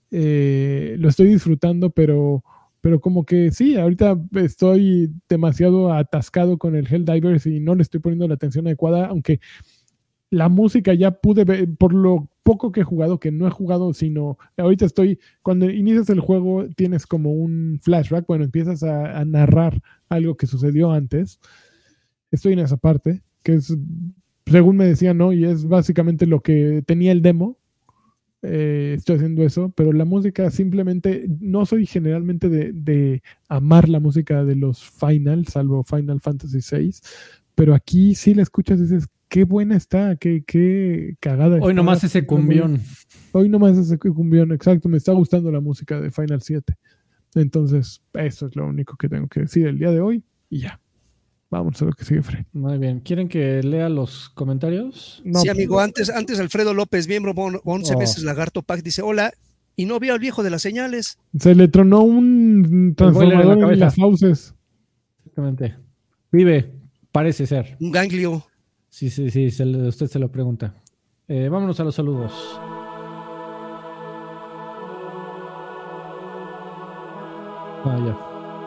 Eh, lo estoy disfrutando, pero... Pero como que sí, ahorita estoy demasiado atascado con el Helldivers y no le estoy poniendo la atención adecuada, aunque la música ya pude ver, por lo poco que he jugado, que no he jugado, sino ahorita estoy, cuando inicias el juego tienes como un flashback, bueno, empiezas a, a narrar algo que sucedió antes. Estoy en esa parte, que es, según me decían, ¿no? Y es básicamente lo que tenía el demo. Eh, estoy haciendo eso, pero la música simplemente, no soy generalmente de, de amar la música de los Final, salvo Final Fantasy seis, pero aquí sí la escuchas y dices, qué buena está, qué, qué cagada Hoy está. nomás ese cumbión. Hoy nomás ese cumbión, exacto. Me está gustando la música de Final siete. Entonces, eso es lo único que tengo que decir el día de hoy. Y ya. Vamos a lo que sigue, Fred. Muy bien. ¿Quieren que lea los comentarios? No, sí, amigo. Pues, antes, antes Alfredo López, miembro once meses, oh. Lagarto Pack, dice, hola, y no vio al viejo de las señales. Se le tronó un transformador en, la en las fauces. Exactamente. Vive, parece ser. Un ganglio. Sí, sí, sí, se le, usted se lo pregunta. Eh, vámonos a los saludos. Ah, ya.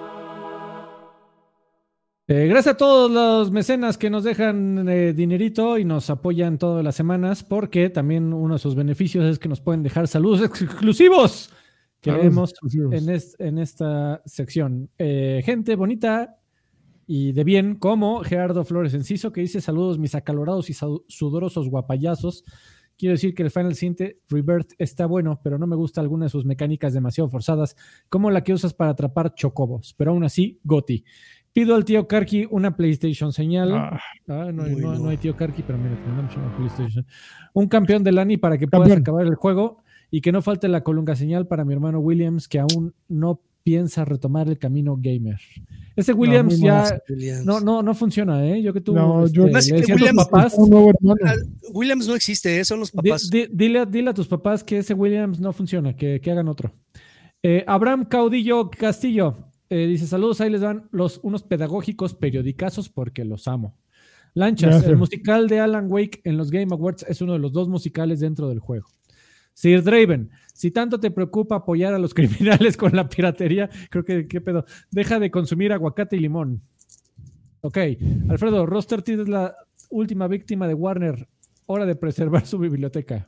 Eh, gracias a todos los mecenas que nos dejan eh, dinerito y nos apoyan todas las semanas, porque también uno de sus beneficios es que nos pueden dejar saludos exclusivos que saludos vemos exclusivos. En, es, en esta sección. Eh, gente bonita y de bien, como Gerardo Flores Enciso, que dice: saludos mis acalorados y sudorosos guapayazos. Quiero decir que el Final siete Rebirth está bueno, pero no me gusta alguna de sus mecánicas demasiado forzadas, como la que usas para atrapar chocobos, pero aún así, Goti. Pido al tío Karki una PlayStation señal. Ah, ah, no, no, no. no hay tío Karki, pero mira, tenemos una PlayStation. Un campeón de Lani para que campeón. Puedas acabar el juego y que no falte la colunga señal para mi hermano Williams, que aún no piensa retomar el camino gamer. Ese Williams no, ya Williams. No, no, no funciona, ¿eh? Yo que tú no, este, yo, le decía que Williams, a tus papás. Williams no existe, ¿eh? Son los papás. Di, di, dile, dile a tus papás que ese Williams no funciona, que, que hagan otro. Eh, Abraham Caudillo Castillo. Eh, dice, saludos, ahí les van los unos pedagógicos periodicazos porque los amo. Lanchas, Gracias. El musical de Alan Wake en los Game Awards es uno de los dos musicales dentro del juego. Sir Draven, si tanto te preocupa apoyar a los criminales con la piratería, creo que, ¿qué pedo? Deja de consumir aguacate y limón. Ok, Alfredo, Roster Teeth es la última víctima de Warner. Hora de preservar su biblioteca.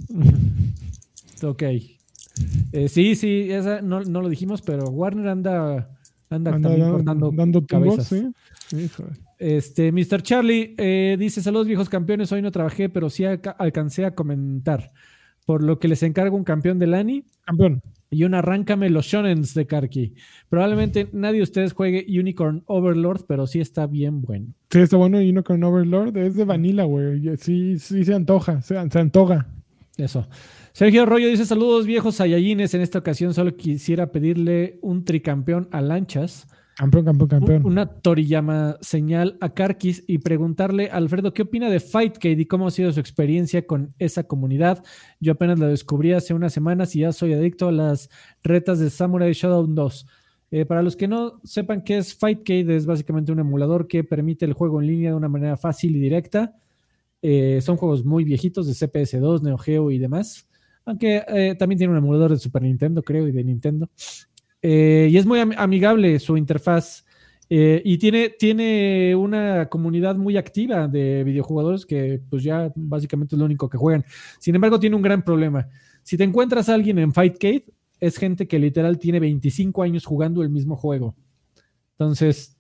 Ok. Eh, sí, sí, esa no, no lo dijimos, pero Warner anda, anda, anda también cortando dando cabezas. ¿Sí? Este, mister Charlie eh, dice: saludos viejos campeones, hoy no trabajé, pero sí alca- alcancé a comentar. Por lo que les encargo un campeón de Lani. Campeón. Y un arráncame los shonens de Karki. Probablemente nadie de ustedes juegue Unicorn Overlord, pero sí está bien bueno. Sí, está bueno Unicorn Overlord. Es de vanilla, güey. Sí, sí se antoja, se, se antoja. Eso. Sergio Arroyo dice: saludos viejos Saiyajines. En esta ocasión solo quisiera pedirle un tricampeón a Lanchas. Campeón, campeón, campeón. Una Toriyama señal a Karkis y preguntarle a Alfredo qué opina de Fightcade y cómo ha sido su experiencia con esa comunidad. Yo apenas lo descubrí hace unas semanas y ya soy adicto a las retas de Samurai Shodown dos. Eh, para los que no sepan qué es Fightcade, es básicamente un emulador que permite el juego en línea de una manera fácil y directa. Eh, son juegos muy viejitos de C P S dos, Neo Geo y demás. Aunque eh, también tiene un emulador de Super Nintendo, creo, y de Nintendo. Eh, y es muy am- amigable su interfaz. Eh, y tiene, tiene una comunidad muy activa de videojugadores que pues ya básicamente es lo único que juegan. Sin embargo, tiene un gran problema. Si te encuentras a alguien en Fightcade, es gente que literal tiene veinticinco años jugando el mismo juego. Entonces,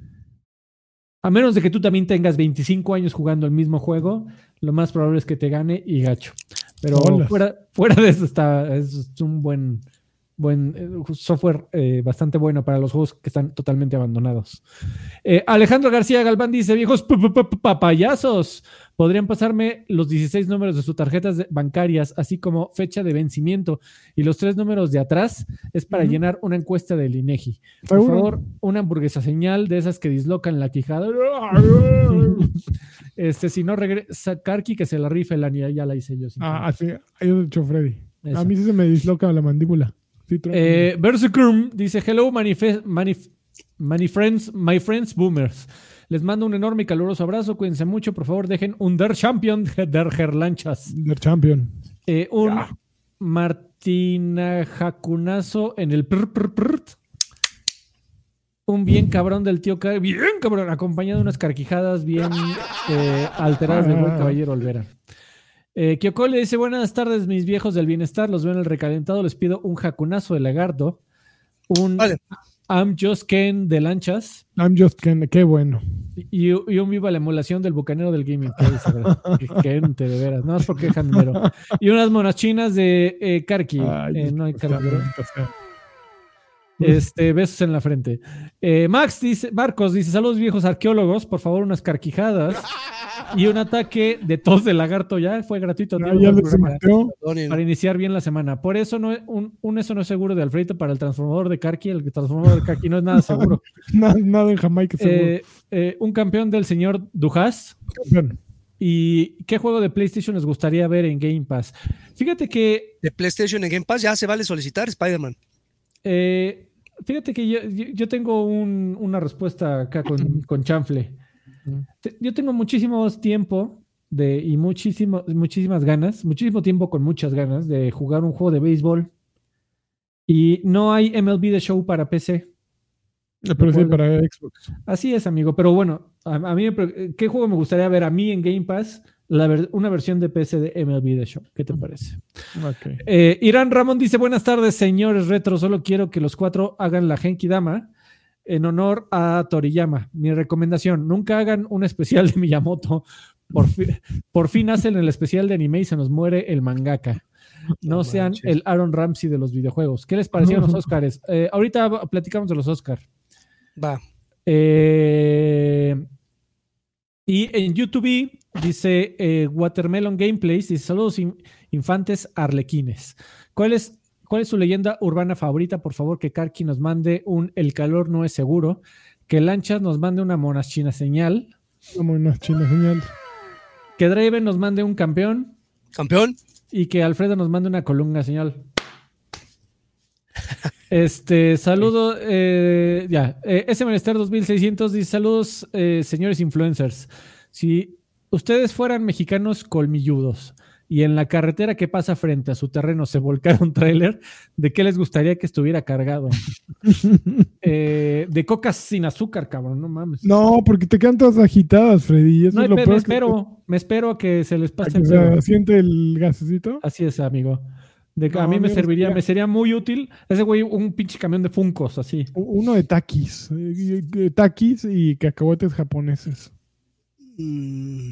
a menos de que tú también tengas veinticinco años jugando el mismo juego, lo más probable es que te gane y gacho. Pero fuera, fuera de eso está, es un buen... Buen eh, software eh, bastante bueno para los juegos que están totalmente abandonados. Eh, Alejandro García Galván dice: viejos papayazos, podrían pasarme los dieciséis números de sus tarjetas de bancarias, así como fecha de vencimiento, y los tres números de atrás es para uh-huh. llenar una encuesta del INEGI. Por uh-huh. favor, una hamburguesa señal de esas que dislocan la quijada. este, si no regresa Karki, que se la rife la niña, ya la hice yo. Ah, así, ahí lo he hecho Freddy. Eso. A mí sí se me disloca la mandíbula. Eh, Berserker dice: hello manif- manif- many friends, my friends boomers, les mando un enorme y caluroso abrazo, cuídense mucho, por favor dejen un Der Champion der Herlanchas, Der Champion, eh, un yeah. Martina Jacunazo en el prr, prr, prr. Un bien cabrón del tío Car- bien cabrón, acompañado de unas carquijadas bien eh, alteradas del buen caballero Olvera. Eh, Kyoko le dice: buenas tardes mis viejos del bienestar, los veo en el recalentado, les pido un jacunazo de lagarto, un vale. I'm Just Ken de Lanchas, I'm Just Ken, qué bueno, y, y un viva la emulación del bucanero del gaming, que dice, Ken, te de veras, no es porque dejan dinero, y unas monas chinas de eh, Karki. Ay, eh, no hay Karki, Este, besos en la frente. Eh, Max dice, Marcos dice, saludos viejos arqueólogos, por favor unas carquijadas y un ataque de tos de lagarto. Ya fue gratuito. No, ya para, para iniciar bien la semana. Por eso no es un, un eso no es seguro de Alfredito para el transformador de Karki. El transformador de Karki no es nada seguro. nada, nada en Jamaica seguro. Eh, eh, un campeón del señor Dujas. Campeón. ¿Y qué juego de PlayStation les gustaría ver en Game Pass? Fíjate que... De PlayStation en Game Pass ya se vale solicitar Spider-Man. Eh, fíjate que yo, yo tengo un, una respuesta acá con, con chanfle. Yo tengo muchísimo tiempo de, y muchísimo, muchísimas ganas, muchísimo tiempo con muchas ganas de jugar un juego de béisbol. Y no hay M L B The Show para P C. Pero sí para Xbox. Así es, amigo. Pero bueno, a, a mí, ¿qué juego me gustaría ver a mí en Game Pass? La ver, una versión de P C de M L B The Show. ¿Qué te parece? Okay. Eh, Irán Ramón dice, buenas tardes, señores retro. Solo quiero que los cuatro hagan la Genki Dama en honor a Toriyama. Mi recomendación, nunca hagan un especial de Miyamoto. Por, fi por fin hacen el especial de anime y se nos muere el mangaka. No, no sean manches. El Aaron Ramsey de los videojuegos. ¿Qué les parecieron los Oscars? Eh, ahorita platicamos de los Oscars. Va. Eh, y en YouTube dice eh, Watermelon Gameplays, dice saludos in, infantes arlequines. ¿Cuál es, ¿Cuál es su leyenda urbana favorita? Por favor, que Karki nos mande un El calor no es seguro. Que Lanchas nos mande una monachina señal. Una monachina señal. Que Draven nos mande un campeón. ¿Campeón? Y que Alfredo nos mande una columna señal. Este, saludo, eh, ya, eh, S Menester dos mil seiscientos dice, saludos, eh, señores influencers. Si ustedes fueran mexicanos colmilludos y en la carretera que pasa frente a su terreno se volcara un tráiler, ¿de qué les gustaría que estuviera cargado? eh, de cocas sin azúcar, cabrón, no mames. No, porque te quedan todas agitadas, Freddy. Eso no, es lo me, peor me espero, que... me espero a que se les pase el se siente el gasecito. Así es, amigo. De, no, a mí me serviría, gustaría... me sería muy útil ese güey, un pinche camión de Funkos, así. Uno de taquis, de taquis y cacahuetes japoneses. Mm.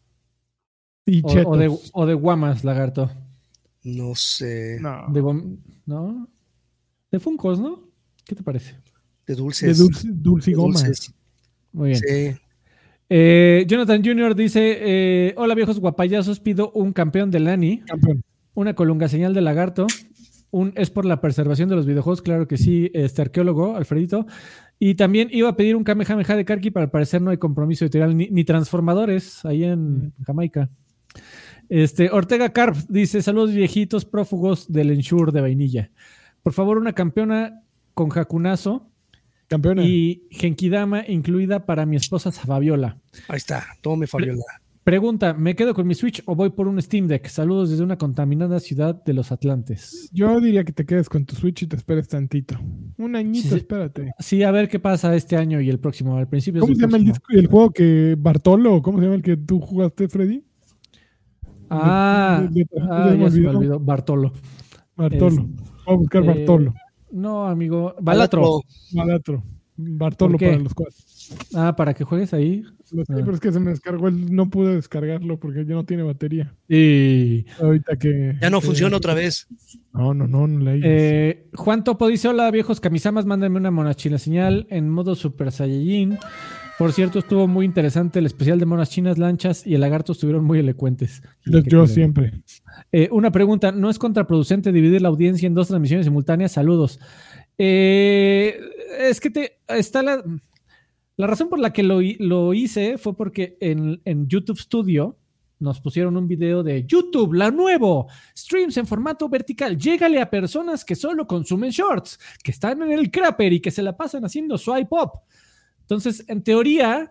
Y o, o, de, o de guamas, lagarto. No sé. No. De, ¿no? De Funkos, ¿no? ¿Qué te parece? De dulces. De dulce, dulce y gomas. Dulces. Muy bien. Sí. Eh, Jonathan junior dice, eh, hola viejos guapayazos, pido un campeón de Lani. Campeón. Una colunga señal de lagarto. Un es por la preservación de los videojuegos, claro que sí, este arqueólogo, Alfredito. Y también iba a pedir un Kamehameha de Karki, pero al parecer no hay compromiso editorial ni, ni transformadores ahí en Jamaica. Este, Ortega Carp dice, saludos viejitos prófugos del Ensure de vainilla. Por favor, una campeona con jacunazo. Campeona. Y Genkidama incluida para mi esposa Fabiola. Ahí está, tome Fabiola. Pregunta, ¿me quedo con mi Switch o voy por un Steam Deck? Saludos desde una contaminada ciudad de los Atlantes. Yo diría que te quedes con tu Switch y te esperes tantito. Un añito, sí, espérate. Sí, a ver qué pasa este año y el próximo, al principio. ¿Cómo se llama el, el juego que Bartolo? ¿Cómo se llama el que tú jugaste, Freddy? Ah, de, de, de, ah ya se me olvidó. Bartolo. Bartolo. Es, Voy a buscar eh, Bartolo. No, amigo. Balatro. Balatro. Bartolo para los cuatro. Ah, para que juegues ahí. Sí, ah. Pero es que se me descargó, el, no pude descargarlo porque ya no tiene batería. Y ahorita que ya no eh, funciona otra vez. No, no, no, no leí. Eh, Juan Topo dice: hola viejos kamisamas, mándenme una monachina señal en modo Super Saiyajin. Por cierto, estuvo muy interesante el especial de monas chinas, lanchas y el lagarto estuvieron muy elocuentes. Yo, yo siempre. Eh, una pregunta, ¿no es contraproducente dividir la audiencia en dos transmisiones simultáneas? Saludos. Eh, es que te está la... La razón por la que lo, lo hice fue porque en, en YouTube Studio nos pusieron un video de YouTube, la nuevo, streams en formato vertical, llégale a personas que solo consumen shorts, que están en el crapper y que se la pasan haciendo swipe up. Entonces, en teoría,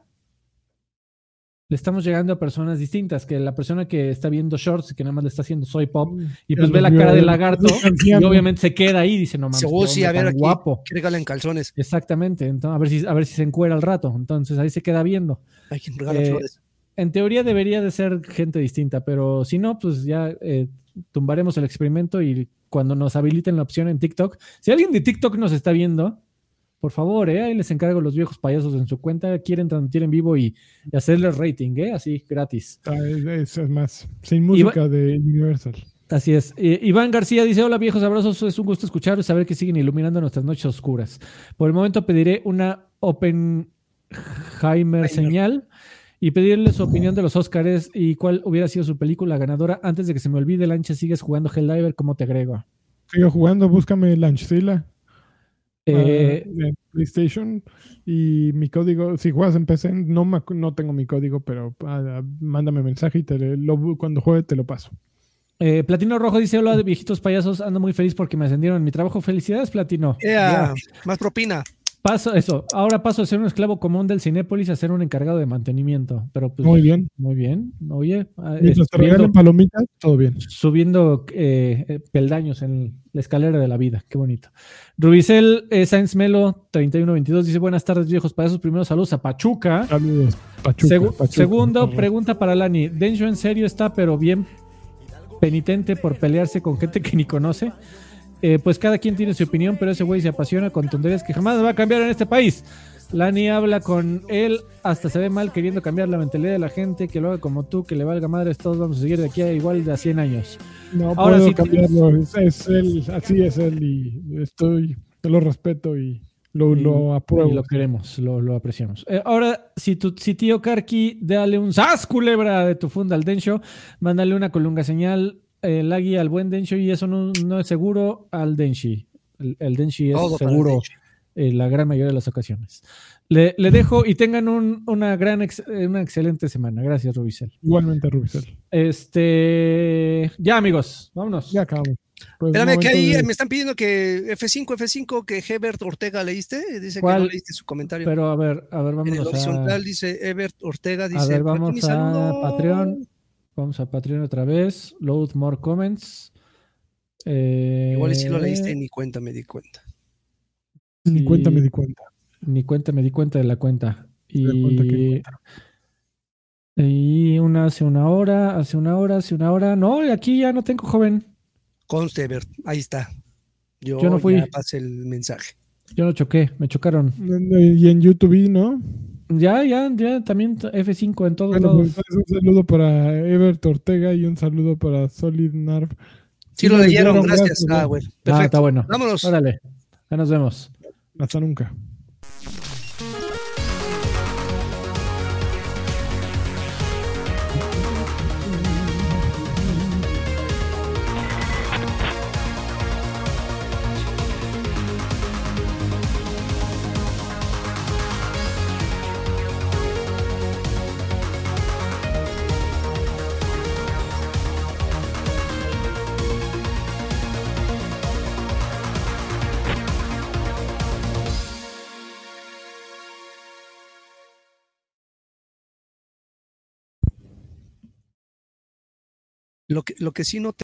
le estamos llegando a personas distintas, que la persona que está viendo shorts y que nada más le está haciendo swipe up y pues ve la cara del lagarto y obviamente se queda ahí y dice, no mames, oh, sí, a ver, aquí, guapo. Que regala en calzones. Exactamente, entonces, a ver si, a ver si se encuera al rato. Entonces ahí se queda viendo. Hay quien regala eh, flores. En teoría debería de ser gente distinta, pero si no, pues ya eh, tumbaremos el experimento y cuando nos habiliten la opción en TikTok, si alguien de TikTok nos está viendo, por favor, eh, ahí les encargo los viejos payasos en su cuenta, quieren transmitir en vivo y, y hacerles rating, eh, así, gratis. Ah, es, es más, sin música va, de Universal. Así es. Eh, Iván García dice, hola viejos sabrosos, es un gusto escuchar y saber que siguen iluminando nuestras noches oscuras. Por el momento pediré una Oppenheimer señal y pedirle su opinión de los Óscares y cuál hubiera sido su película ganadora. Antes de que se me olvide, Lancha, sigues jugando Helldiver, ¿cómo te agrego? Sigo jugando, búscame Lanchzilla. Eh, uh, en PlayStation y mi código, si juegas en P C, no, me, no tengo mi código, pero uh, mándame mensaje y te lo, cuando juegue te lo paso. Eh, Platino Rojo dice, hola de viejitos payasos, ando muy feliz porque me ascendieron en mi trabajo. Felicidades, Platino. Yeah, más propina. Paso, eso, ahora paso de ser un esclavo común del Cinépolis a ser un encargado de mantenimiento. Pero pues, muy bien. Muy bien. Oye, mientras te regalen palomitas, todo bien. Subiendo eh, peldaños en la escalera de la vida. Qué bonito. Rubicel eh, Sainz Melo, treinta y uno veintidós, dice, buenas tardes, viejos payasos. Primero, saludos a Pachuca. Saludos, Pachuca. Segu Pachuca segundo, Pachuca. pregunta para Lani. ¿Densho en serio está, pero bien penitente por pelearse con gente que ni conoce? Eh, pues cada quien tiene su opinión, pero ese güey se apasiona con tonterías que jamás va a cambiar en este país. Lani habla con él, hasta se ve mal queriendo cambiar la mentalidad de la gente, que lo haga como tú, que le valga madres, todos vamos a seguir de aquí a igual de a cien años. No Ahora puedo sí, cambiarlo, es, es él, así es él y estoy, te lo respeto y lo, y, lo apruebo. Y lo queremos, lo, lo apreciamos. Eh, ahora, si tu si tío Karki, dale un sas culebra de tu funda al Densho, mándale una colunga señal, eh, Lagui al buen Densho, y eso no, no es seguro al Denshi. El, el Denshi es Todo seguro en eh, la gran mayoría de las ocasiones. Le, le dejo y tengan un, una gran ex, una excelente semana. Gracias, Rubicel. Igualmente, Rubicel. Este, ya, amigos, vámonos. Ya acabamos. Pues espérame, que ahí de... me están pidiendo que F cinco, F cinco, que Hebert Ortega leíste. Dice ¿Cuál? Que no leíste su comentario. Pero a ver, a ver, vámonos en el horizontal a... dice Hebert Ortega, dice. A ver, vamos a saludo. Patreon. Vamos a Patreon otra vez. Load more comments. Eh... Igual y si lo leíste y ni cuenta me di cuenta. Ni y... cuenta me di cuenta. Ni cuenta me di cuenta de la cuenta. Y... La cuenta que y una hace una hora, hace una hora, hace una hora. No, aquí ya no tengo, joven. Conste, Hebert, ahí está. Yo, Yo no fui. Ya pasé el mensaje. Yo no choqué, me chocaron. Y en YouTube, ¿no? Ya, ya, ya, también F cinco en todos bueno, lados. Pues, un saludo para Hebert Ortega y un saludo para Solid Narv. Sí, sí lo leyeron, gracias. gracias. Ah, bueno. Perfecto. Ah, está bueno. Vámonos. Órale, ya nos vemos. Hasta nunca. Lo que, lo que sí no te